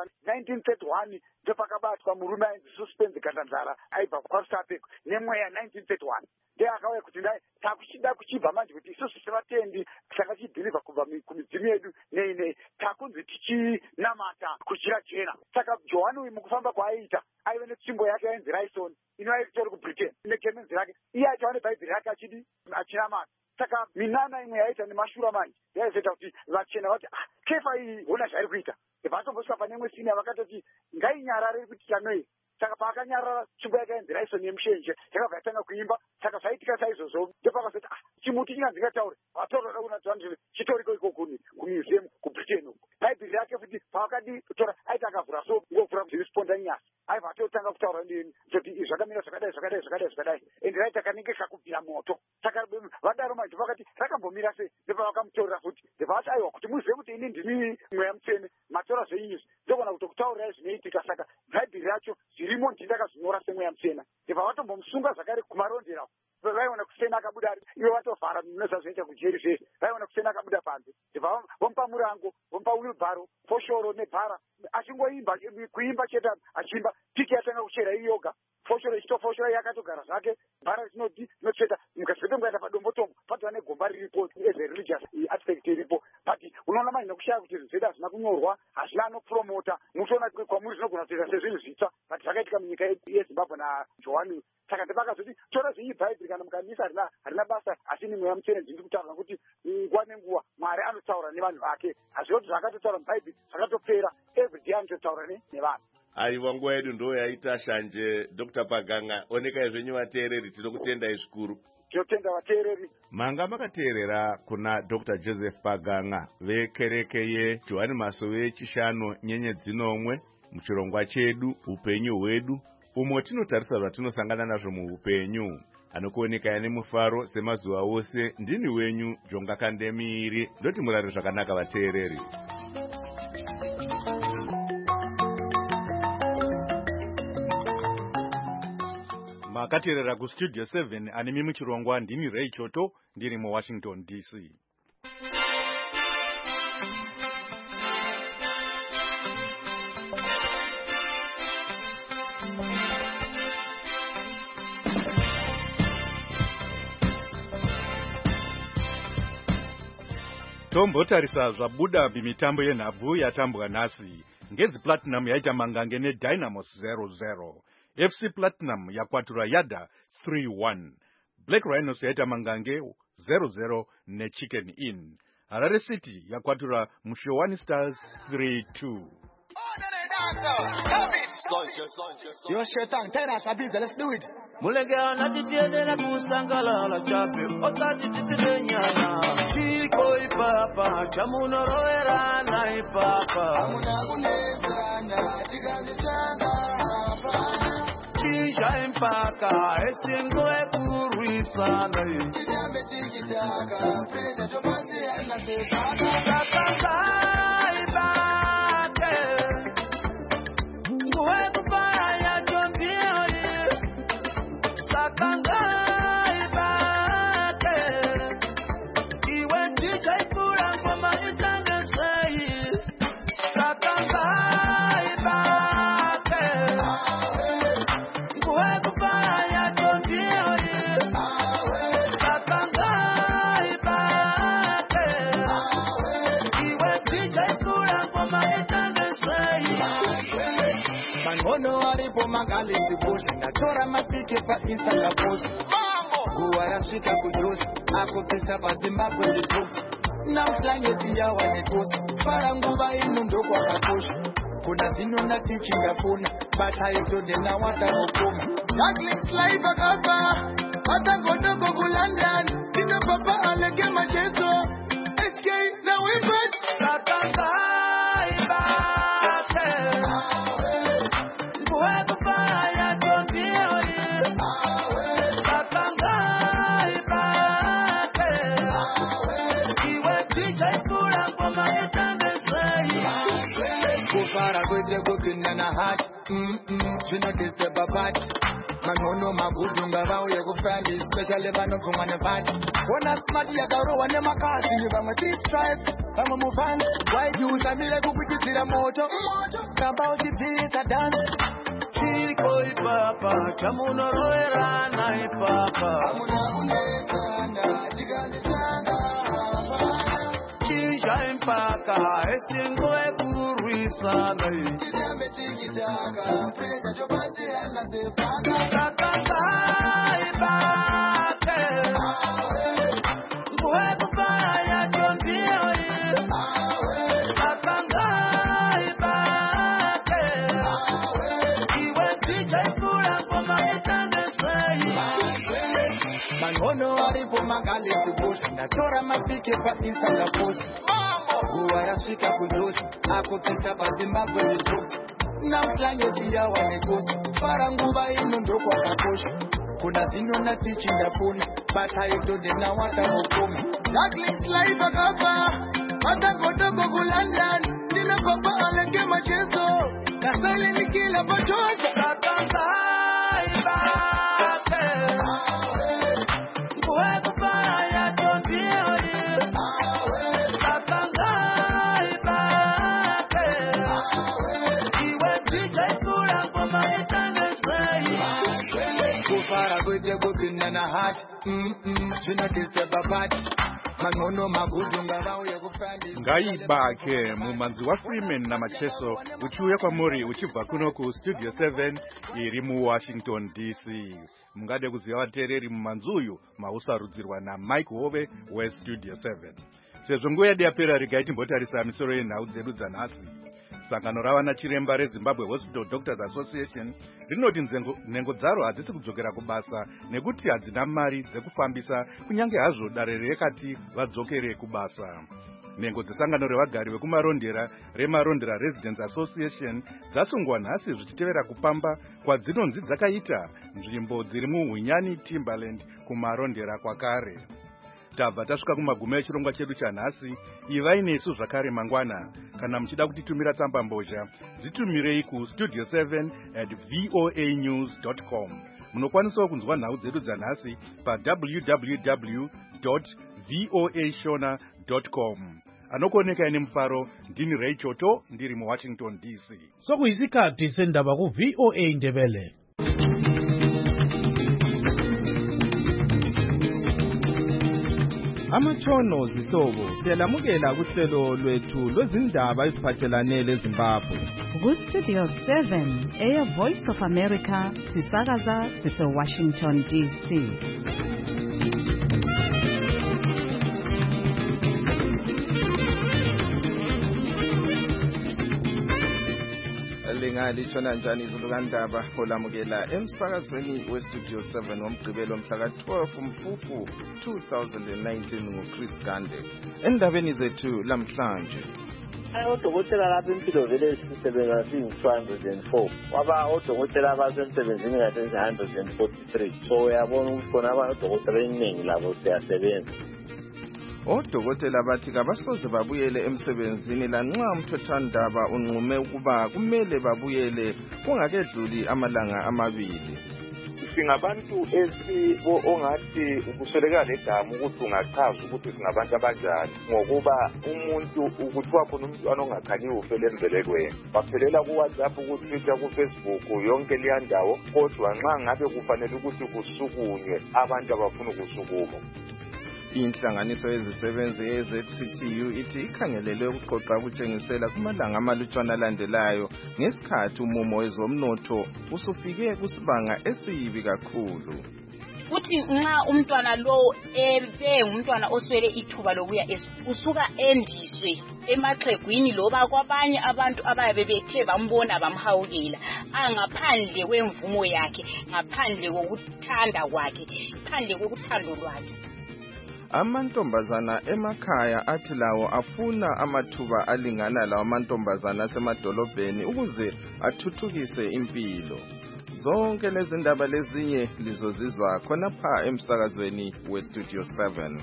1931 ndopakabatwa murume ainzi Suspense Gandanzara aibva kwaRusape nemweya 1931 ndiye akauya kuti takuchida kuchibva manje kuti isusu sevatendi takachibhilivha kubva kumidzimu yedu nei takunzi tichinamata kujira jena. Saka Johani uyu mukufamba kwaaiita aive netsvimbo yake yainzi Raison inoaitori kuBritain negemenzi rake, iye achiva nebhaibheri rake achinamata. Saka minana imwe yaita nemashura manje yaizoita kuti vachena vati kefa iyi hona zvairi kuita, vatombosvika pane imwe sini vakatoti ngainyarare kuti chanoi. Saka paakanyarara tsvimbo yake yainzi Raison yemushenje yakabva yatanga kuimba. Saka zvaitika saizvozvo ndopakazoti chimuti chinganzi ngataure vatorora kunadzvanzi chitoriko iko kumuseum kuBritain uko. Bhaibheri rake futi pavakadi kutora aiti akavhura so ngovhura zvirisponda nyasi aibva atotanga kutaura kuti zvakamira zvakadai ende raita kanenge kakubvira moto. Saka vadaro manje vakati rakambomira sei, ndopavakamutorera futi ndopavati aiwa kuti muzive kuti ini ndini mweya mutsvene matora zveizvi ndogona kutokutaurirai zvinoitika. Saka bhaibheri racho zvirimo ndindakazvinyora semweya mutsvena, ndopavatombomusunga zvakare kumarondera vaiona kusena akabuda ivo vatovhara nezvazvinoita kujeri zvese, vaiona kusena akabuda panze vomupa murango, vomupa wilbharo, foshoro nebhara, achingoimba kuimba chete achimba piki yatanga kuchera iyoga, foshoro ichitofoshora yakatogara zvake, bhara rinotsveta mukazive mukaenda padombotombo patova negomba riripo as a religious aspect iripo, but unoona manje nekushaya kuti zvinhu zvedu hazvina kunyorwa, hazvina anopromota, mutoona kwamuri zvinogona kutoita sezvinhu zvitsva, but zvakaitika munyika yeZimbabwe naJohani. Saka ndipakazoti tora zvinyi bhaibheri kana mukanisa harina basa, asi ni mweya mutsvene ndiri kutaura kuti nguva nenguva Mwari anotaura nevanhu vake, hazvoti zvakatotaura mubhaibheri zvakatopera, everyday anototaura nevanhu. Aiwa, nguva yedu ndo yaita shanje. Dr. Paganga, onekai zvenyu vateereri, tinokutendai zvikuru. Tinotenda vateereri. Manga makateerera kuna Dr. Joseph Paganga vekereke yeJohani Masowe chishanu nyenyedzi nomwe muchirongwa chedu upenyu hwedu, umwe tinotarisa zvatinosangana nazvo muupenyu. Anokuonekai nemufaro semazuva ose. Ndini wenyu Jonga Kandemiri. Ndoti murare zvakanaka vateereri. Makateerera kustudio 7 anemi muchirongwa. Ndini Ray Choto ndiri muWashington DC. tombotarisa zvabuda bimitambo yenhabvu yatambwa nhasi. Ngezi Platinum yaita mangange neDynamos 0-0. FC Platinum yakwatura Yada 3-1. Black Rhinos yaita mangange 0-0 neChicken Inn. Harare City yakwatura Mushowani Stars 3-2. Yo, Shetan, tell us, Abiza, let's do it. Mulega na titiede na kusangala la chape otati titiede nyana chiko ipapa chamuno roera na ipapa amuna kuneza na chigazi sanga hapana chisha impaka esingo ekuruisa na inyambe chikitaka pesa tomasi ana tepaka sakanga ibake nguwe kupaya chombioni Sakangai bake, iwe tijai pura kwa manitanga sayi. Sakangai bake, nguwe kupaya tondioni. Sakangai bake, iwe tijai pura kwa manitanga sayi. Mangono alipo magali zibushi na chora mapike pa Instagram post. Guarashika kujusi ako pesa pa Zimbabwe lipost. Na uslangeti ya wanepost para nguva inu ndo kwa kaposhi. Kuna zino na tichinga puna but haitode na wata mokoma. Juggling life akapa hata godoko kulandan. Ina papa alege macheso HK na wipet Sakangai bake Kufara kwete kukina na hati Zvinodise babati Manono magudunga vauye kufandi Especially vanobvumwa nepati Ona smart yakarowa nemakasi Vamwe three stripes, vamwe mufans Why you usamile kukuchidzira moto Kamba uchibvisa dance Chiko ipapa chamuno roera na ipapa Amuna kunesana chikandisanga Chisha impaka esingo ekuruisa na Chinyambe chikitaka Pesa chobasi ana tepaka Sakangai bake nguwe kupaya chondioni Sakangai bake iwe tijai pura kwa maitanga sayi. Mangono alipo magali zibushi na chora mapike pa Instagram post. Guarashika kujusi ako pesa pa Zimbabwe lipost. Na uslangeti ya wanepost para nguva inu ndo kwa kaposhi. Kuna zino na tichinga puna but haitode na wata mokoma. Juggling life akapa hata godoko kulandan. Nina papa alege macheso na sali nikila pachoza. Sakangai bake nguwe kupaya tondioni. Sakangai bake iwe tijai pura kwa maitanga sayi. Kufara kwete kukina na hati Zvinodise babati Manono magudunga vauye kufandi Ngaibake mumanzi wa Freeman na Macheso uchiuya kwamuri uchibva kuno ku Studio 7 iri mu Washington DC. Mungade kuziva vateereri mumanzi uyu mausarudzirwa na Mike Hove we Studio 7. Sezvo nguva yedu yapera regai timbotarisa misoro yenhau dzedu dzanhasi. Sangano ravana chiremba reZimbabwe Hospital Doctors Association rinoti nhengo dzaro hadzisi kudzokera kubasa nekuti hadzina mari dzekufambisa kunyange hazvo dare rekati vadzokere kubasa. Nhengo dzesangano revagari vekumarondera reMarondera Residents Association dzasungwa nhasi zvichitevera kupamba kwadzinonzi dzakaita nzvimbo dziri muHunyani Timberland kumarondera kwakare. Tabva tasvika kumagumo echirongwa chedu chanhasi. Ivai nesu zvakare mangwana. Kana muchida kutitumira tsamba mbozha dzitumirei ku studio7@voanews.com. Munokwanisawo kunzwa nhau dzedu dzanhasi pa www.voashona.com. Anokuoneka ine mufaro ndini Ray Choto ndiri muWashington DC. Sokuyisikhathi sendaba ku VOA Ndebele. Amatshono zihlobo siyalamukela kuhlelo lwethu lwezindaba eziphathelane leZimbabwe. Ku-Studio 7 Air Voice of America sisakaza sise-Washington DC. Lingalishona njani izulu kandaba olamukela emsakazweni weStudio 7 womgqibelo mhla ka-12 Mfumfu 2019 nguChris Gande. Endabeni zethu lamhlanje, odokotela lapha impilo vele sisebenza singu-204 kwaba odokotela abasemsebenzini kade 143, so uyabona ukuthi khona odokotela eningi labo siyasebenza. odokotela bathi kabasoze babuyele emsebenzini lanxa umthethwandaba unqume ukuba kumele babuyele kungakedluli amalanga amabili. Singabantu ongathi ukusweleka ledamu ukuthi ungachaza ukuthi singabantu abanjani ngokuba umuntu ukuthiwa khona umntwana ongakhanyiwe ufele embelekweni baphelela ku-WhatsApp, ku-Twitter, ku-Facebook, yonke leya ndawo, kodwa nxa ngabe kufanele ukuthi kusukunywe abantu abafuna ukusukuma. Inhlanganiso yezisebenzi ye-ZCTU ithi ikhangelelwe ukuqoqa ukutshengisela kumalanga amalutshwana alandelayo ngesikhathi umumo wezomnotho usufike kusibanga esibi kakhulu. Uthi nxa umntwana lo ngumntwana oswele ithuba lokuya usuka endiswe emaxhegwini loba kwabanye abantu abayabe bethe bambona bamhawukela angaphandle kwemvumo yakhe, ngaphandle kokuthanda kwakhe, phandle kokuthando lwakhe. Amantombazana emakhaya athi lawo afuna amathuba alingana lawo amantombazana asemadolobheni ukuze athuthukise impilo. Zonke lezi ndaba lezinye lizozizwa khonapha emsakazweni weStudio 7.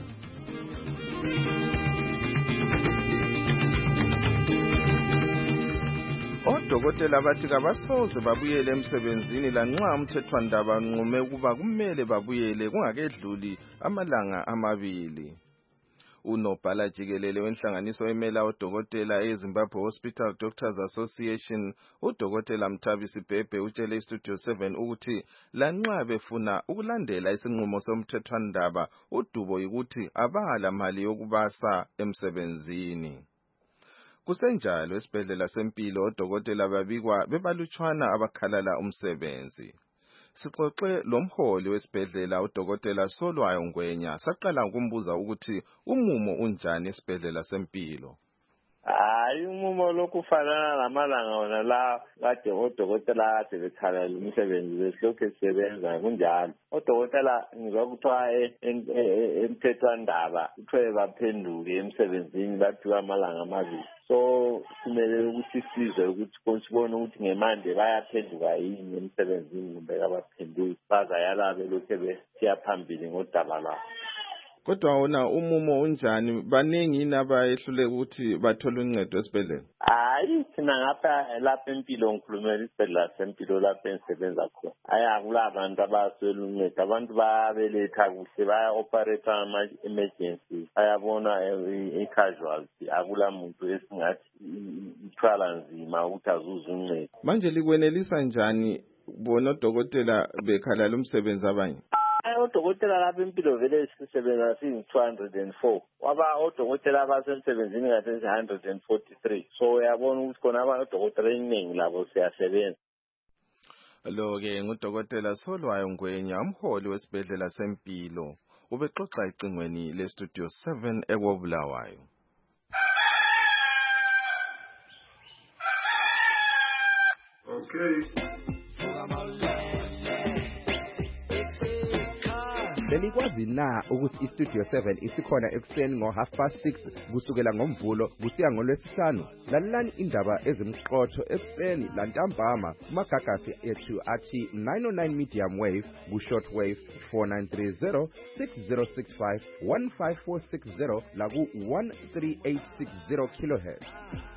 Odokotela bathi kabasoze babuyele emsebenzini lanxa umthethwandaba unqume ukuba kumele babuyele kungakedluli amalanga amabili. Unobhala jikelele wenhlanganiso emela odokotela eZimbabwe Hospital Doctors Association, udokotela Mthabisi Bhebhe utshele iStudio 7 ukuthi lanxa befuna ukulandela isinqumo somthethwandaba, udubo ukuthi abala mali yokubasa emsebenzini. Kusenjalo esibhedlela sempilo odokotela babikwa bebalutshwana abakhalala umsebenzi. Sixoxe lomholi wesibhedlela udokotela Solwayo Ngwenya saqala ukumbuza ukuthi umumo unjani esibhedlela sempilo. Hayi, umumo lokufanana lamalanga wona la kade odokotela kade bekhalala umsebenzi besilokhu sisebenza kunjalo. Odokotela ngizwa kuthiwa emthethwandaba kuthiwe baphenduke emsebenzini baphiwa amalanga amabili. So kumele ukuthi sizwe ukuthi sibone ukuthi ngemande bayaphenduka yini emsebenzini kumbe kabaphenduki, bazayala belokhu besiya phambili ngodaba lwabo. Kodwa wona umumo unjani? Baningi yini abayehlule ukuthi bathole uncedo esibhedlela? Hayi, thina ngapha lapha empilo ngikhulumela isibhedlela sempilo lapha engisebenza khona. Hayi, akulabantu abaswele uncedo. Abantu bayabeletha kuhle, baya-operate ama-emergency, bayabona i-casualty. Akula muntu esingathi ithwala nzima ukuthi azuze uncedo. Manje likwenelisa njani bona odokotela bekhalala umsebenzi abanye? Odokotela lapha impilo vele sisebenza singu-204 kwaba odokotela abasemsebenzini kade 143, so uyabona ukuthi khona odokotela eningi labo siyasebenza. Lo-ke ngudokotela Solwayo Ngwenya, umholi wesibhedlela sempilo, ubexoxa icingweni leStudio 7 eKobulawayo. Okay. Belikwazi na ukuthi iStudio 7 isikhona ekuseni ngo6:30 kusukela ngomvulo kusiya ngolwesihlanu? Lalelani indaba ezimqotho ekuseni lantambama kumagagasi ethu athi 909 medium wave ku-short wave 4930 6065 15460 laku 13860 kilohertz.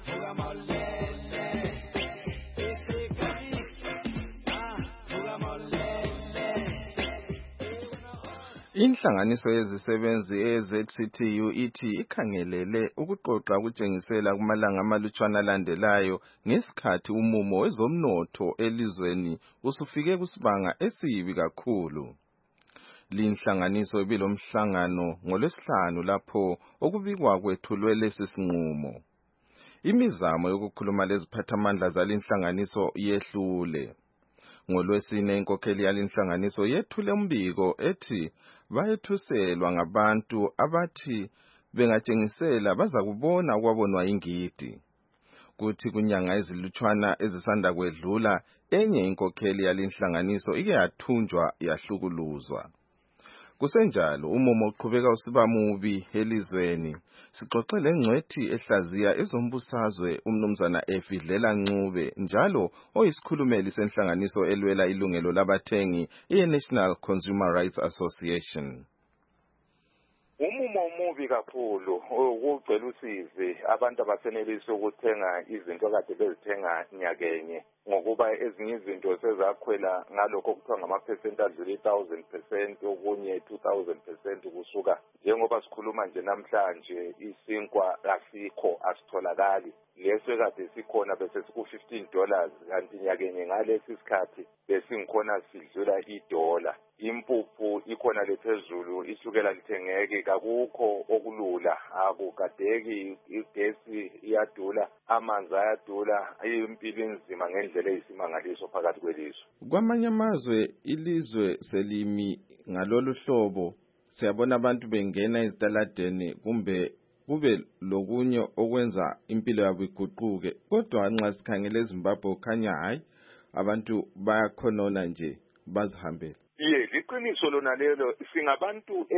Inhlanganiso yezisebenzi ye-ZCTU ithi ikhangelele ukuqoqa ukutshengisela kumalanga amalutshwana alandelayo ngesikhathi umumo wezomnotho elizweni usufike kusibanga esibi kakhulu. Linhlanganiso ibilomhlangano ngolwesihlanu lapho okubikwa kwethulwe lesi sinqumo. Imizamo yokukhuluma leziphathamandla zalinhlanganiso yehlule. Ngolwesine inkokheli yalinhlanganiso yethule umbiko ethi bayethuselwa ngabantu abathi bengatshengisela baza kubona okwabonwa yingidi. Kuthi kunyanga ezilutshwana ezisanda kwedlula enye inkokheli yalinhlanganiso ike yathunjwa yahlukuluzwa. Kusenjalo umumo uqhubeka usiba mubi elizweni. Sixoxe lengcwethi ehlaziya ezombusazwe umnumzana Efidlela Ncube njalo oyisikhulumeli senhlanganiso elwela ilungelo labathengi iNational Consumer Rights Association. Umumo omubi kakhulu ukucela usizi abantu abasenelisa ukuthenga izinto kade bezithenga nyakenye ngokuba ezinye izinto sezakhwela ngalokho kuthiwa ngamaphesenti adlula 1000%, okunye 2000% kusuka. Njengoba sikhuluma nje namhlanje isinkwa asikho, asitholakali. Leso kade sikhona bese siku$15 kanti nyakenye ngalesi sikhathi besingikhona sidlula $1. Impuphu ikhona lephezulu isukela lithengeke, kakukho okulula, akugadeki, igesi iyadula, amanzi ayadula, impilo inzima ngendlela eyisimangaliso phakathi kwelizwe. Kwamanye amazwe ilizwe selimi ngalolu hlobo siyabona abantu bengena ezitaladeni kumbe kube lokunye okwenza impilo yabo iguquke, kodwa nxa sikhangele eZimbabwe khanya hayi abantu bayakhonona nje bazihambele. Liqiniso lona lelo. Singabantu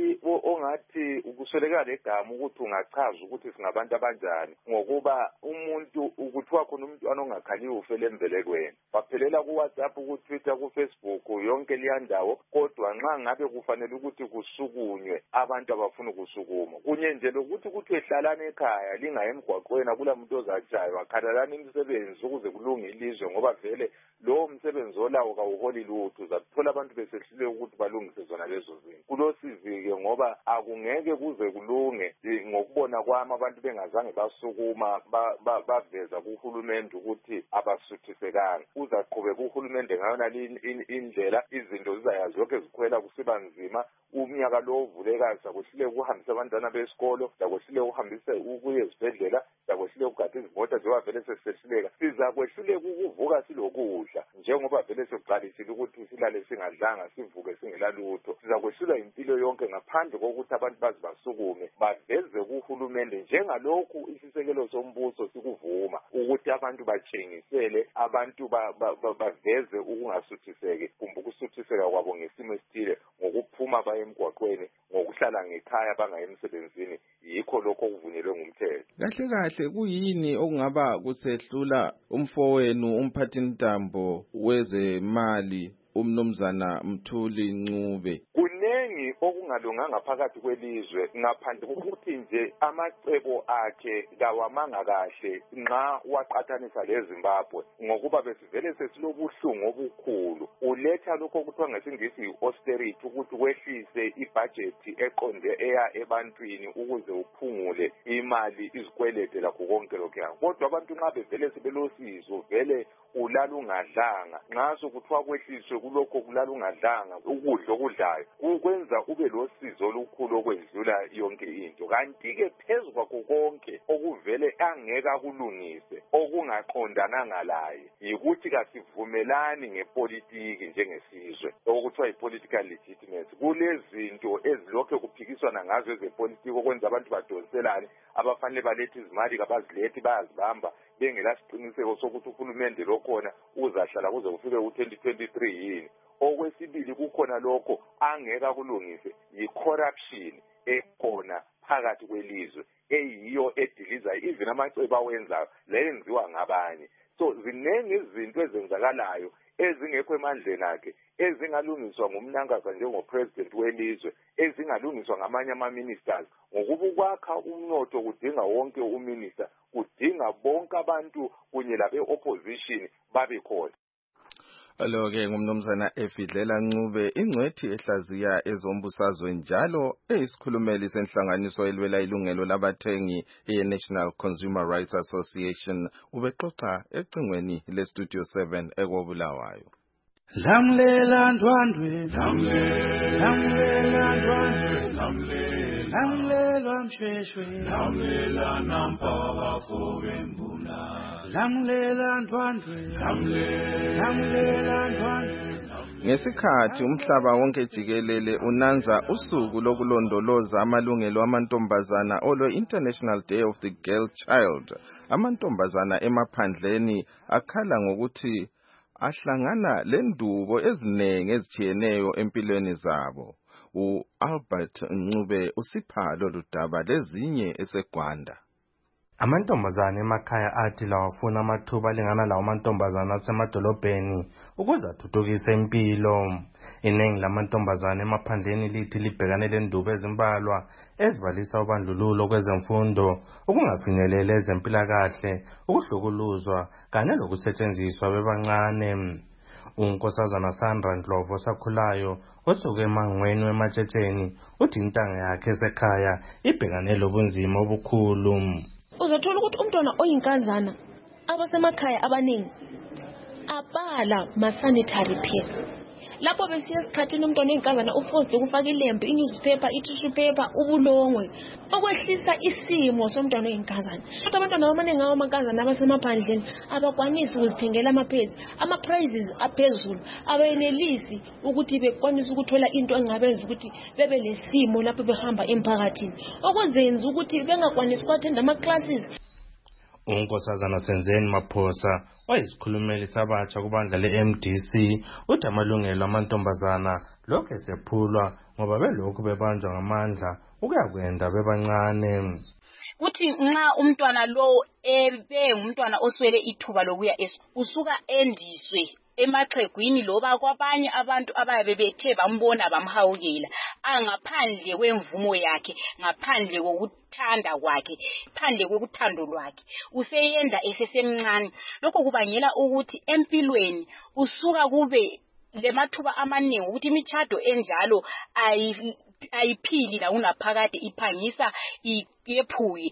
ongathi ukusweleka legama ukuthi ungachaza ukuthi singabantu abanjani ngokuba umuntu ukuthiwa khona umntwana ongakhanyiwe ufele embelekweni. Baphelela ku-WhatsApp, ku-Twitter, ku-Facebook, yonke leya ndawo, kodwa nxa ngabe kufanele ukuthi kusukunywe abantu abafuna ukusukuma. Kunye nje lokuthi ehlalane ekhaya lingayi emgwaqweni, akula muntu ozatshaywa, khalalani imisebenzi ukuze kulunge ilizwe ngoba vele lowo msebenzi olawo kawuholi lutho. Uzathola abantu besehlule ukuthi balungise zona lezo zinto. Kulosizi-ke ngoba akungeke kuze kulunge ngokubona kwami abantu bengazange basukuma baveza kuhulumende ukuthi abasuthisekanga. Uzaqhubeka uhulumende ngayona indlela, izinto zizayazi zonke zikhwela kusiba nzima. Umnyaka lo uvulekayo sakwehlile ukuhambisa abantwana besikolo, sakwehlile ukuhambisa ukuye ezibhedlela, sakwehlile ukugada izimota njengoba vele sesisehluleka. Sizakwehluleka ukuvuka silokudla njengoba vele sekuqalisile ukuthi silale singadlanga sivuke singela lutho. Sizakwehlulwa impilo yonke ngaphandle kokuthi abantu bazi basukume baveze kuhulumende njengalokhu isisekelo sombuso sikuvuma ukuthi abantu batshengisele, abantu baveze ukungasuthiseki kumbe ukusuthiseka kwabo ngesimo esithile ngokuphuma baye emgwaqweni, ngokuhlala ngekhaya bangayi emsebenzini. Yikho lokho okuvunyelwe ngumthetho. Kahle kahle kuyini okungaba kusehlula umfowenu umphathintambo wezemali umnumzana Mthuli Ncube? Kunengi okungalunganga phakathi kwelizwe ngaphandle kokuthi nje amacebo akhe kawamanga kahle nxa waqathanisa leZimbabwe ngokuba besivele sesilobuhlungu obukhulu. Uletha lokho kuthiwa ngesingisi yi-austerity ukuthi wehlise ibhajethi eqonde eya ebantwini ukuze uphungule imali, izikwelede lakho konke lokho. Kodwa abantu nxa bevele sebelosizo vele ulala ungadlanga, nxa sokuthiwa kwehliswe kulokho kulala ungadlanga ukudla okudlayo ukwenza ube losizo olukhulu okwedlula yonke into. Kanti-ke phezu kwakho konke okuvele angeke akulungise okungaqondananga laye yikuthi kasivumelani ngepolitiki njengesizwe, okuthiwa yi-political legitimacy. Kulezinto ezilokhu kuphikiswana ngazo ezepolitiki okwenza abantu badonselane, abafanele balethe izimali kabazilethi bayazibamba bengela siqiniseko sokuthi uhulumende lokhona uzahlala kuze kufike u-2023 yini. Okwesibili kukhona lokho angeke akulungise yi-corruption ekhona phakathi kwelizwe eyiyo ediliza even amacebo awenzayo layenziwa ngabanye. So ziningi izinto ezenzakalayo ezingekho emandleni akhe ezingalungiswa ngumnankasa njengopresident welizwe, ezingalungiswa ngamanye ama-ministers. Ngokuba ukwakha umnotho kudinga wonke uminister, kudinga bonke abantu kunye labe-opposition babe khona. Alo-ke ngumnumzana Efidlela Ncube, ingcwethi ehlaziya ezombusazwe njalo eyisikhulumeli senhlanganiso elwela ilungelo labathengi ye-National Consumer Rights Association, ubexoxa ecingweni le-Studio 7 ekobulawayo. Lamlela ndwandwe, lamlela ndwandwe, lamlela mshweshwe, lamlela nampaka fobembula, lamlela ndwandwe, lamlela ndwandwe. Ngesikhathi umhlaba wonke jikelele unanza usuku lokulondoloza amalungelo amantombazana olo International Day of the Girl Child, amantombazana emaphandleni akhala ngokuthi ahlangana lendubo ezinengi ezitshiyeneyo empilweni zabo. U-Albert Ncube usipha lolu daba lezinye eseGwanda. Amantombazane emakhaya athi lawafuna amathuba alingana lawo amantombazane asemadolobheni ukuze athuthukise impilo. Iningi lamantombazane emaphandleni lithi libhekane lendubo ezimbalwa ezibalisa ubandlululo kwezemfundo, ukungafinyeleli ezempilakahle, ukuhlukuluzwa kanye lokusetshenziswa bebancane. Unkosazana Sandra Ndlovu osakhulayo osuke emangweni wematshetsheni uthi intanga yakhe esekhaya ibhekane lobunzima obukhulu. Uzothola ukuthi umntwana oyinkazana abasemakhaya abaningi abala ma-sanitary pads. Lapho besiya esikhathini umntwana oyinkazana uforced ukufaka ilembu, i-newspaper, i-tissue paper, ubulongwe, okwehlisa isimo somntwana oyinkazana. Kodwa abantwana abaningi abamankazana abasemaphandleni abakwanisi ukuzithengela ama-pads, ama-prices aphezulu, abayenelisi ukuthi bekwanise ukuthola into engabenza ukuthi bebe lesimo lapho behamba emphakathini, okwenza ukuthi bengakwanisi ukwathenda ama-classes. Unkosazana Senzeni Maphosa oyisikhulumeli sabatsha kubandla le-MDC uthi amalungelo amantombazana lokhu esephulwa ngoba belokhu bebanjwa ngamandla ukuyakwenda bebancane. Uthi nxa umntwana lo ngumntwana oswele ithuba lokuya usuka endiswe emaxhegwini loba kwabanye abantu abayabe bethe bambona bamhawukela angaphandle kwemvumo yakhe, ngaphandle kokuthanda kwakhe, phandle kokuthando lwakhe, useyenda esesemncane. Lokho kubangela ukuthi empilweni usuka kube lemathuba amaningi ukuthi imitshato enjalo ayiphili la unaphakade, iphangisa iyephuke.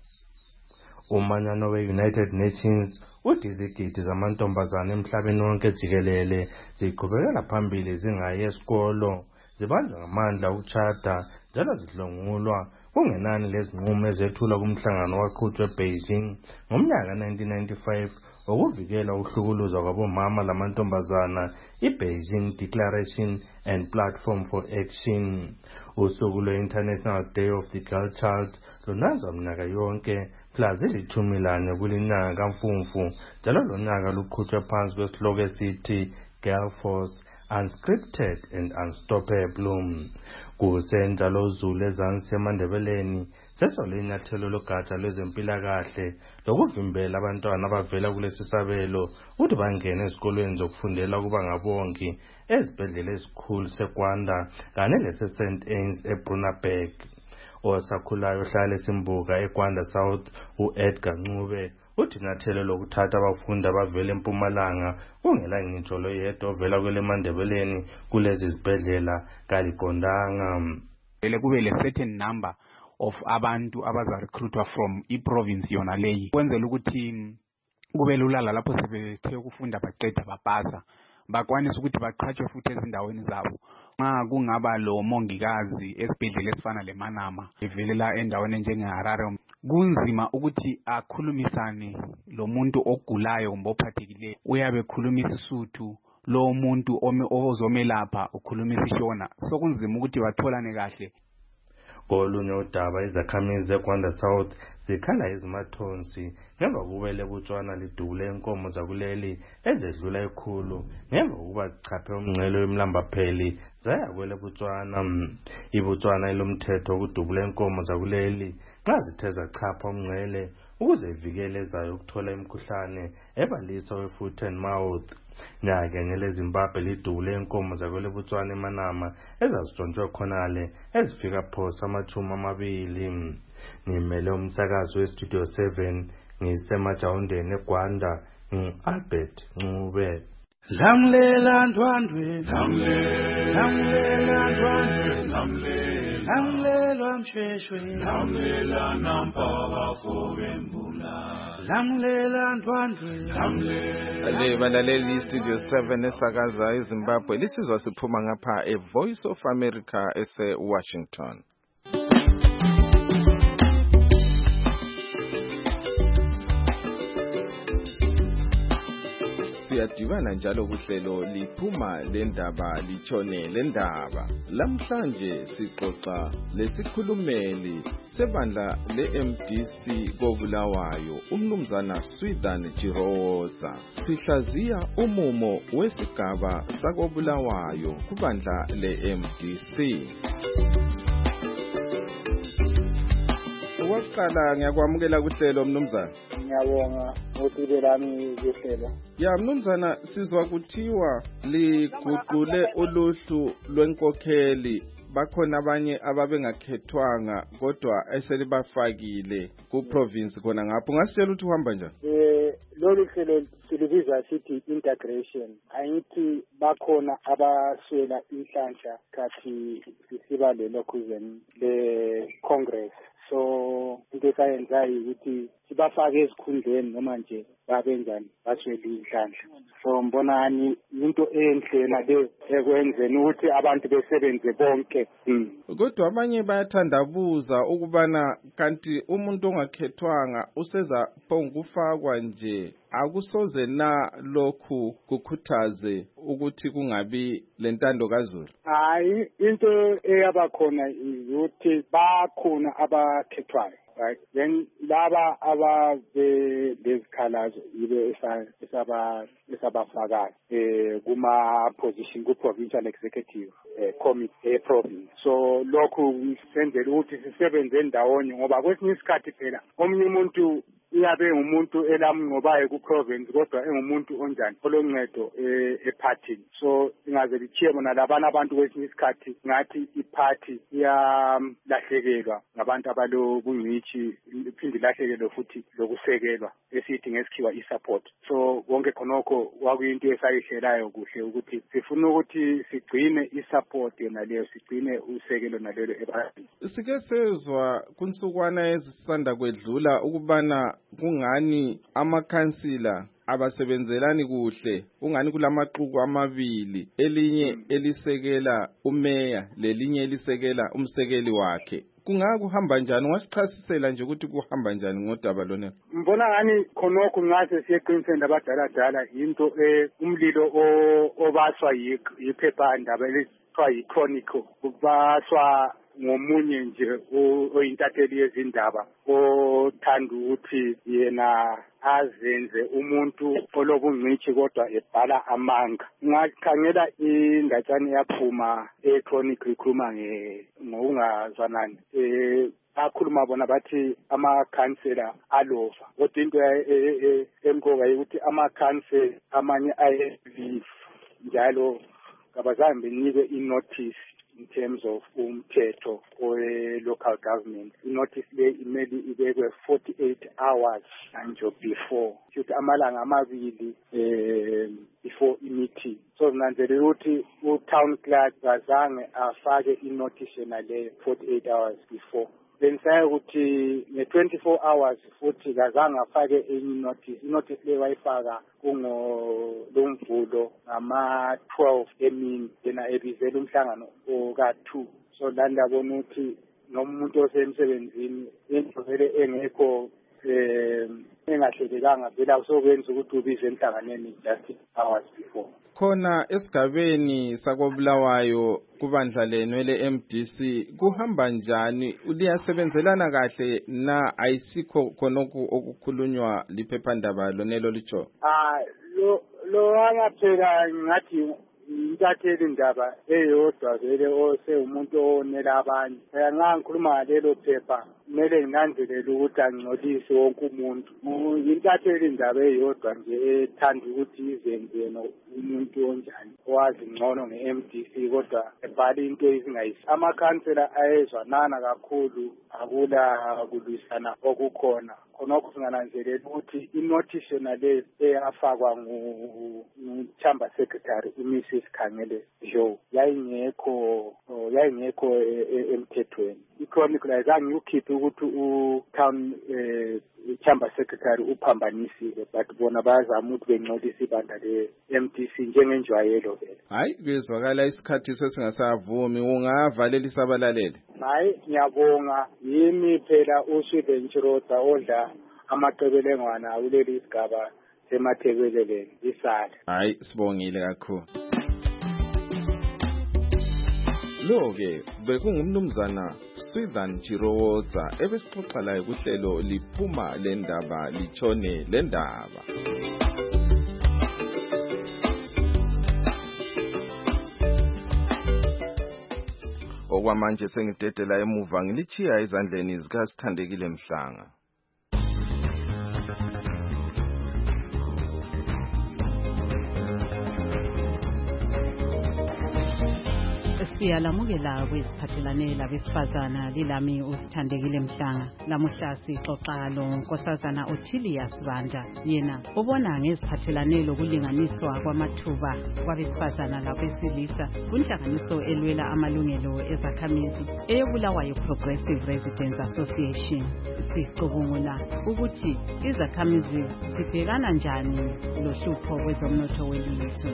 Umanyano we-United Nations uthi izigidi zamantombazane emhlabeni wonke jikelele ziqhubekela phambili zingayi esikolo, zibanjwa ngamandla ukutshada njalo zidlwengulwa kungenani lezinqumo ezethulwa kumhlangano waqhutshwa eBeijing ngomnyaka 1995 ukuvikela ukuhlukuluzwa kwabomama lamantombazana, iBeijing Declaration and Platform for Action. Usuku lwe-International Day of the Girl Child lunanzwa mnyaka yonke mhla zili-14 kulinyanga kaMfumfu, njalo lonyaka luqhutshwa phansi kwesihloko esithi Girl Force, Unscripted and Unstoppable. Kusenjalo uZulu ezansi eMandebeleni sesole inyathelo logatsha lwezempilakahle lokuvimbela abantwana abavela kulesi sabelo ukuthi bangene ezikolweni zokufundela ukuba ngabongi ezibhedlela ezikhulu seGwanda kanye lese-St. Anne's eBrunaberg. Osakhulayo ohlala eSimbuka eGwanda South u-Edgar Ncube uthi inyathelo lokuthatha abafundi abavela eMpumalanga kungela ngitsho loyedwa ovela kwele Mandebeleni kulezi zibhedlela kaliqondanga. Kube le-certain number of abantu abaza-recruitwa from i-province yona leyi kwenzela ukuthi kube lula lapho sebethe ukufunda baqeda bapasa bakwanisa ukuthi baqhatshwe futhi ezindaweni zabo. Nxa kungaba lo mongikazi esibhedlela esifana leManama evelela endaweni enjengeHarare, kunzima ukuthi akhulumisane lo muntu ogulayo kumbe ophathekileyo, uyabe ekhulumisa isuthu, lo muntu ozomelapha ukhulumisa ishona, sokunzima ukuthi batholane kahle. Kolunye udaba izakhamizi zeGwanda South zikhala izimathonsi ngemva kokuba leButswana lidubule inkomo zakuleli ezedlula ekhulu ngemva kokuba zichaphe umngcele wemlambapheli zaya kweleButswana. iButswana ilomthetho wokudubula inkomo zakuleli nxa zithe zachapha umngcele ukuze ivikele ezayo ukuthola imikhuhlane ebalisa we-foot and mouth. Nyakenye leZimbabwe lidubule inkomo zakweleButswana eManama ezazijontshwe khonale ezifika phosa 20. Ngimele umsakazo weStudio 7 ngisemajawundeni eGwanda, Albert Ncube. Lamlela ndwandwe, lamlela ndwandwe, lamlela mshweshwe, lamlela nampaka fobembula, lamlela ndwandwe le balaleli Studio 7 esakaza eZimbabwe lisizwa siphuma ngapha eVoice of America ese-Washington. Siyadibana njalo kuhlelo liphuma lendaba litshone lendaba. Lamhlanje sixoxa lesikhulumeli sebandla leMDC koBulawayo umnumzana Swithan Jiroza. Sihlaziya umumo wesigaba sakoBulawayo kubandla leMDC. Okwaqala ngiyakwamukela kuhlelo mnumzana. Ngiyabonga ukuthi lami kuhlelo. Ya mnumzana sizwa kuthiwa liguqule uluhlu lwenkokheli bakhona abanye ababengakhethwanga kodwa eselibafakile ku province khona ngapho ngasitshela ukuthi uhamba njani. Lolu hlelo silibiza sithi integration. Ayithi bakhona abaswela inhlanhla kathi sisiba lelokhuzeni le Congress. So into esayenzayo ukuthi sibafake esikhundleni noma nje babenjani baswele inhlanhla. So mbonani into enhle nale ekwenzeni ukuthi abantu besebenze bonke. Kodwa abanye bayathandabuza ukubana kanti umuntu ongakhethwanga useza phongufakwa nje akusoze na lokhu kukhuthaze ukuthi kungabi lentando kaZulu. Hayi into eyabakhona ukuthi bakhona abakhethwayo. Right, then laba ababezikhalazo yibe esabafakayo kuma position ku provincial executive committee province. So lokhu senzela ukuthi sisebenze ndawonye ngoba kwesinye isikhathi phela omunye umuntu iyabe ngumuntu elamnqobayo ku province kodwa engumuntu onjani oloncedo eparty. So ingaze lichiye bona labana abantu kwesinye isikhathi ngathi iparty iyalahlekelwa ngabantu abalo bungcithi iphinde lahlekelwe futhi lokusekelwa esithi ngesikhiwa isupport. So konke khonokho kwakuyinto esayihlelayo kuhle ukuthi sifuna ukuthi sigcine isupport yona leyo sigcine usekelo nalelo ebantwini. Sike sezwa kunsukwana ezisanda kwedlula ukubana kungani amakhansila abasebenzelani kuhle ungani kulamaqhuku amabili elinye elisekela umeya lelinye elisekela umsekeli wakhe. Kungakuhamba njani ungasichasisela nje ukuthi kuhamba njani ngodaba lona? Mbona ngani khonokho ngase siyeqiniseni abadala into umlilo obaswa yiphepha ndaba elithiwa yiChronicle ubaswa ngomunye nje oyintatheli yezindaba othanda ukuthi yena azenze umuntu olobungcithi kodwa ebhala amanga. Ngakhangela indatshana yaphuma eChronicle ikhuluma ngokungazwanani bakhuluma bona bathi amakhansela alova kodwa into emqoka ukuthi amakhansela amanye ayelive njalo kabazambe nike inotice in terms of umthetho local government. Inotice le imeli ibekwe 48 hours nje before ukuthi amalanga amabili before meeting. So nanzele ukuthi town clerk bazange afake inotice nale 48 hours before. Then say ukuthi nge-24 hours futhi kazange afake enye inotice le wayifaka lomvulo ngama-12 emini yena ebizela umhlangano ka-2. So la ndabona ukuthi nomuntu osemsebenzini into vele engekho engahlelekanga vele usokwenza ukuthi ubize emhlanganeni just hours before. Khona esigabeni sakoBulawayo kubandla lenu leMDC kuhamba njani? Uliyasebenzelana kahle na ayisikho khonokho okukhulunywa liphephandaba lonelo licho? Lo angaphela ngathi intatheli indaba eyodwa vele osewumuntu onela abanye. Ngikhuluma ngalelo phepha kumele nginanzelele ukuthi angcolisi wonke umuntu. Intatheli indaba eyodwa nje ethanda ukuthi izenze umuntu onjani owazi ngcono ngeMDC kodwa ebhala into ezingayisi. Amakhansela ayezwanana kakhulu akula kulwisana okukhona. Khonokho singananzelela ukuthi inotice yona le eyafakwa ngu-Chamber Secretary uMrs Khangele Joe yayingekho emthethweni. iChronicle ayizange ukhiphe ukuthi utown i-chamber secretary uphambanisile but bona bayazama ukuthi bencolise ibandla le-MDC njengenjwayelo vele. Hayi kwezwakala isikhathiso esingasavumi ungavalelisa abalaleli. Hayi ngiyabonga yimi phela uSweden Chiroda odla amaqebelengwana kuleli sigaba semathebeleleni isala. Hayi sibongile kakhulu. Lo-ke bekungumnumzana Swithan Chiroza ebesixoxa laye kuhlelo liphuma le ndaba litshone le ndaba. Okwamanje sengidedela emuva ngilichiya ezandleni zikaSithandekile Mhlanga. Siyalamukela kweziphathelane labesifazana lilami uSithandekile Mhlanga. Lamuhla sixoxa loNkosazana Othiliya Sibanda yena ubona ngeziphathelane lokulinganiswa kwamathuba kwabesifazana labesilisa kunhlanganiso elwela amalungelo ezakhamizi eyobulawayo Progressive Residents Association. Sicubungula ukuthi izakhamizi zibhekana njani lohlupho kwezomnotho welizwe.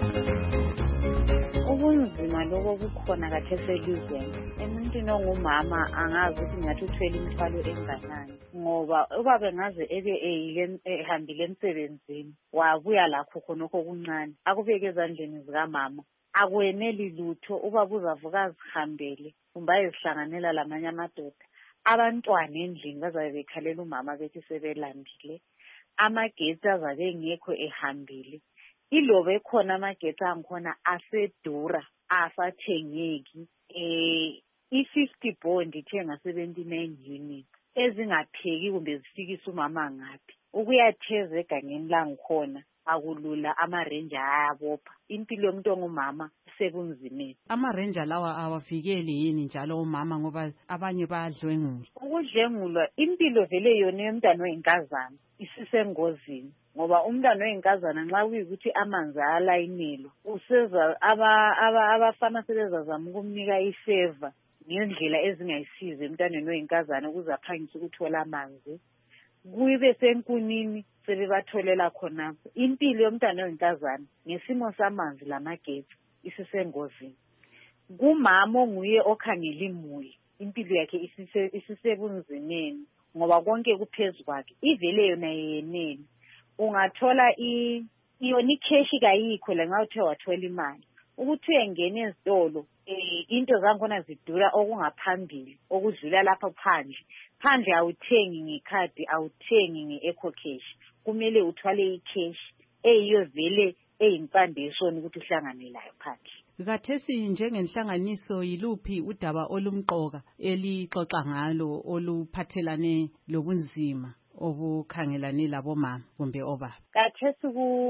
Ubunzima lobo bukhona kathesi elizweni. Emuntwini ongumama angazi ukuthi ngathi uthwele imithwalo enganani ngoba ubaba ngaze ehambile emsebenzini wabuya lakho khonokho okuncane akubeke ezandleni zikamama akweneli lutho ubaba uzavuka azihambele kumbe ayezihlanganela lamanye amadoda. Abantwana endlini bazabe bekhalela umama bethi sebelambile. Amagetsi azabe engekho ehambile. Ilobe khona amagetsi angikhona asedura asathengeki. I-50 bond ithenga 79 units ezingapheki kumbe zifikisa umama ngaphi. Ukuyatheza egangeni langikhona akulula ama-ranger ayabopha. Impilo yomuntu ongumama sebunzimeni. Ama-ranger lawa awavikeli yini njalo umama ngoba abanye bayadlwengula. Ukudlwengulwa impilo vele yona yomntwana oyinkazana isisengozini. Ngoba umntwana oyinkazana nxa kuyikuthi amanzi alayinelwa useza abafana sebezazama ukumnika ifeva ngendlela ezingayisizi emntwaneni oyinkazana ukuze aphangise ukuthola amanzi. Kube senkunini sebebatholela khonapho. Impilo yomntwana oyinkazana ngesimo samanzi lamagetsi isisengozini. Kumama onguye okhangela imuli impilo yakhe isisebunzimeni ngoba konke kuphezu kwakhe ivele yona yenene. Ungathola iyona ikheshi kayikho la nxa uthe wathola imali ukuthi uyengena ezitolo into zankhona zidura okungaphambili okudlula lapha phandle awuthengi ngekhadi awuthengi nge-eco cash kumele uthwale ikheshi eyiyo vele eyimpande yesoni ukuthi uhlangane layo phandle. Kathesi njengenhlanganiso yiluphi udaba olumqoka elixoxa ngalo oluphathelane lobunzima obukhangelane labomama kumbe obaba? Kathesi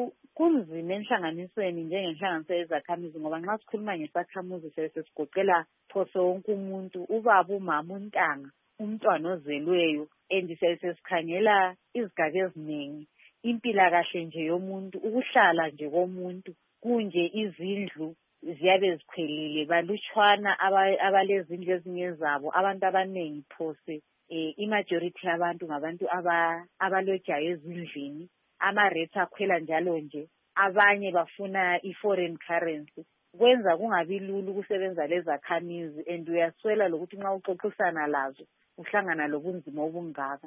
kunzima enhlanganisweni njengenhlanganiso yezakhamizi ngoba nxa sikhuluma ngesakhamuzi sesigoqela phose wonke umuntu ubaba umama untanga umntwana ozelweyo and sesikhangela izigaba eziningi impilakahle nje yomuntu ukuhlala nje komuntu kunje izindlu ziyabe ziqhelile balutshwana abalezindlu ezingezabo abantu abanengi phose imajority yabantu ngabantu abalojayo ezindlini ama-rates akhwela njalo nje abanye bafuna i-foreign currency kwenza kungabi lula ukusebenza lezakhamizi and uyaswela lokuthi nxa uxoxisana lazo uhlangana lobunzima obungaka.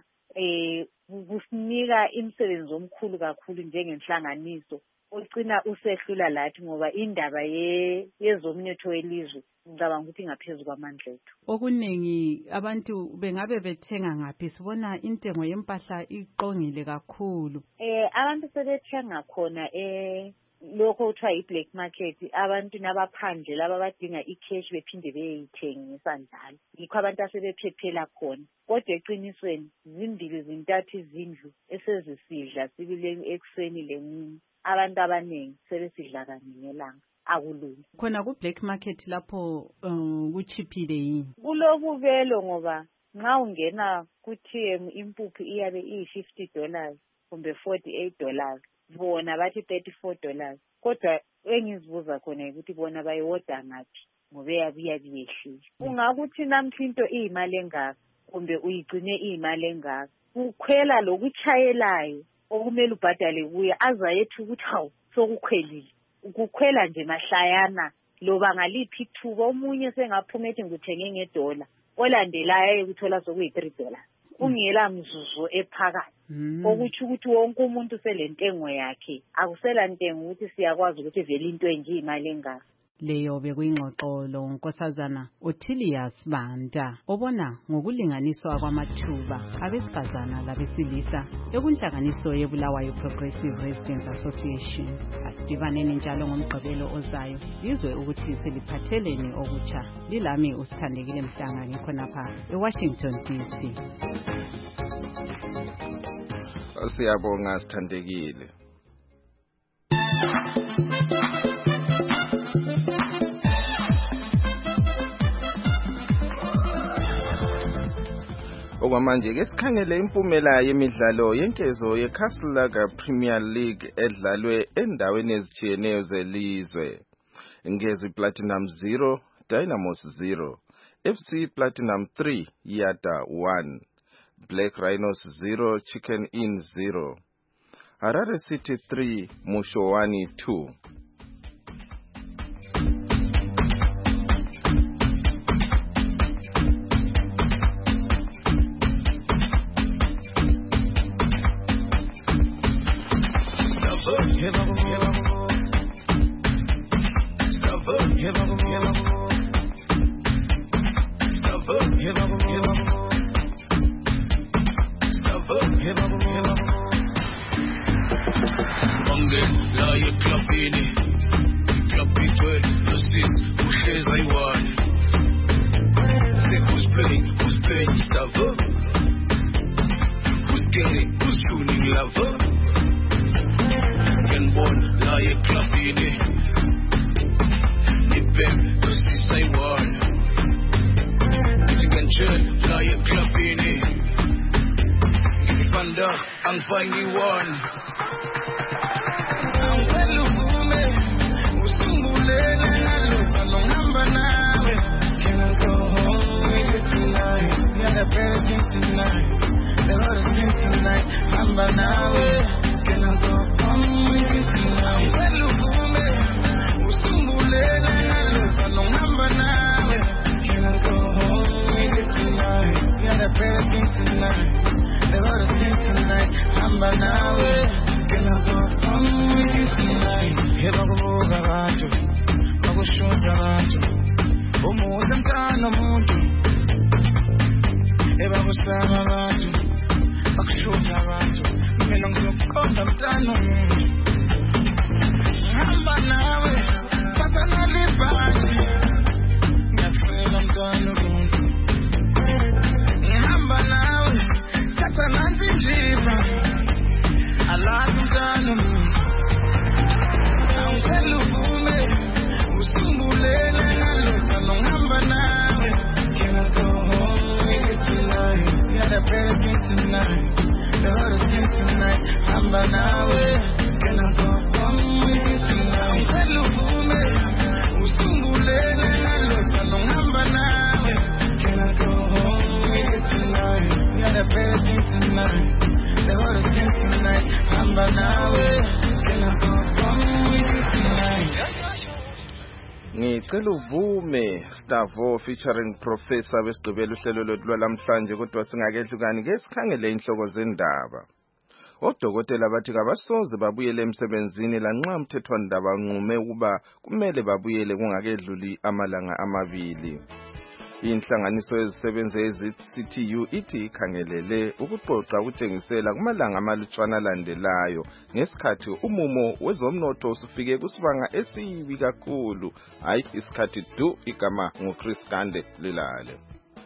Kusinika imisebenzi omkhulu kakhulu njengenhlanganiso ucina usehlula lathi ngoba indaba yezomnotho welizwe ngicabanga ukuthi ingaphezu kwamandla ethu. Okuningi abantu bengabe bethenga ngaphi? Sibona intengo yempahla iqongile kakhulu. Abantu sebethenga khona lokho kuthiwa i-black market abantu nabaphandle laba badinga i-cash bephinde beyithengisa njalo yikho abantu asebephephela khona. Kodwa eqinisweni zimbili zintathu izindlu esezisidla sibile ekuseni lemini abantu abaningi sebesidla kanye ngelanga akulula. Khona ku-black market lapho kuchiphile yini? Kulobubelo ngoba nxa ungena ku-TM impuphu iyabe $50 kumbe $48 bona bathi $34 kodwa engizibuza khona ukuthi bona bayiwoda ngaphi ngoba iyabuya yehlile. Ungakuthi namhla into iyimali engaka kumbe uyigcine iyimali engaka ukhwela lokuchayelayo okumele ubhadale kuya azayethu ukuthi hawu sokukhwelile ukukhwela nje mahlayana loba ngaliphi ithuba omunye sengaphuma ethi ngikuthenge ngedola olandelayo ukuthola sokuyi$3 kungela mzuzu ephakathi okuthi ukuthi wonke umuntu selentengo yakhe akusela ntengo ukuthi siyakwazi ukuthi vele into enje imali engaka. Leyo bekuyingxoxolo Nkosazana Ottilius Banda obona ngokulinganiswa kwamathuba abesifazana labesilisa ekunhlanganiso yeBulawayo Progressive Residents Association. Asidibaneni njalo ngomgqibelo ozayo izwe ukuthi seliphatheleni okutsha. Lilami uSithandekile Mhlanga ngikhonapha eWashington DC. Siyabonga Sithandekile. Okwamanje ke sikhangele impumela yemidlalo yenkezo yeCastle Premier League edlalwe endaweni ezitshiyeneyo zelizwe. Ngezi Platinum 0, Dynamos 0, FC Platinum 3, Yata 1, Black Rhinos 0, Chicken Inn 0, Harare City 3, Mushowani 2. Ngicela uvume Stavo featuring Professor besigqibela uhlelo lwethu lwalamhlanje kodwa singakehlukani ke sikhangele inhloko zendaba. Odokotela bathi kabasoze babuyele emsebenzini lanxa umthethwandaba unqume ukuba kumele babuyele kungakedluli amalanga amabili. Inhlanganiso ezisebenza eziCTU ithi ikhangelele ukuxoxa ukutshengisela kumalanga amalutshwana alandelayo ngesikhathi umumo wezomnotho usufike kusibanga esibi kakhulu. Hayi isikhathi du igama nguChris Gande lilale.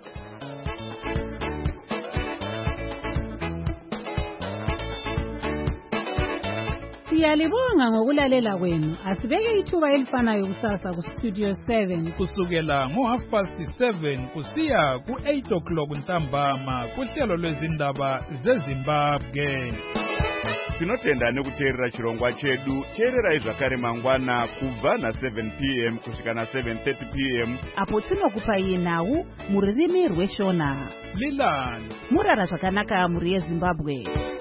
Siyalibonga ngokulalela kwenu. Asibeke ithuba elifanayo kusasa ku Studio 7 kusukela ngo7:30 kusiya ku8 o'clock ntambama kuhlelo lwezindaba zeZimbabwe. tinotenda nekuteerera chirongwa chedu. Teererai zvakare mangwana kubva na7 p.m. kusvika na7:30 p.m. apo tinokupai nhau mururimi rweshona. Lilan murara zvakanaka muri yeZimbabwe.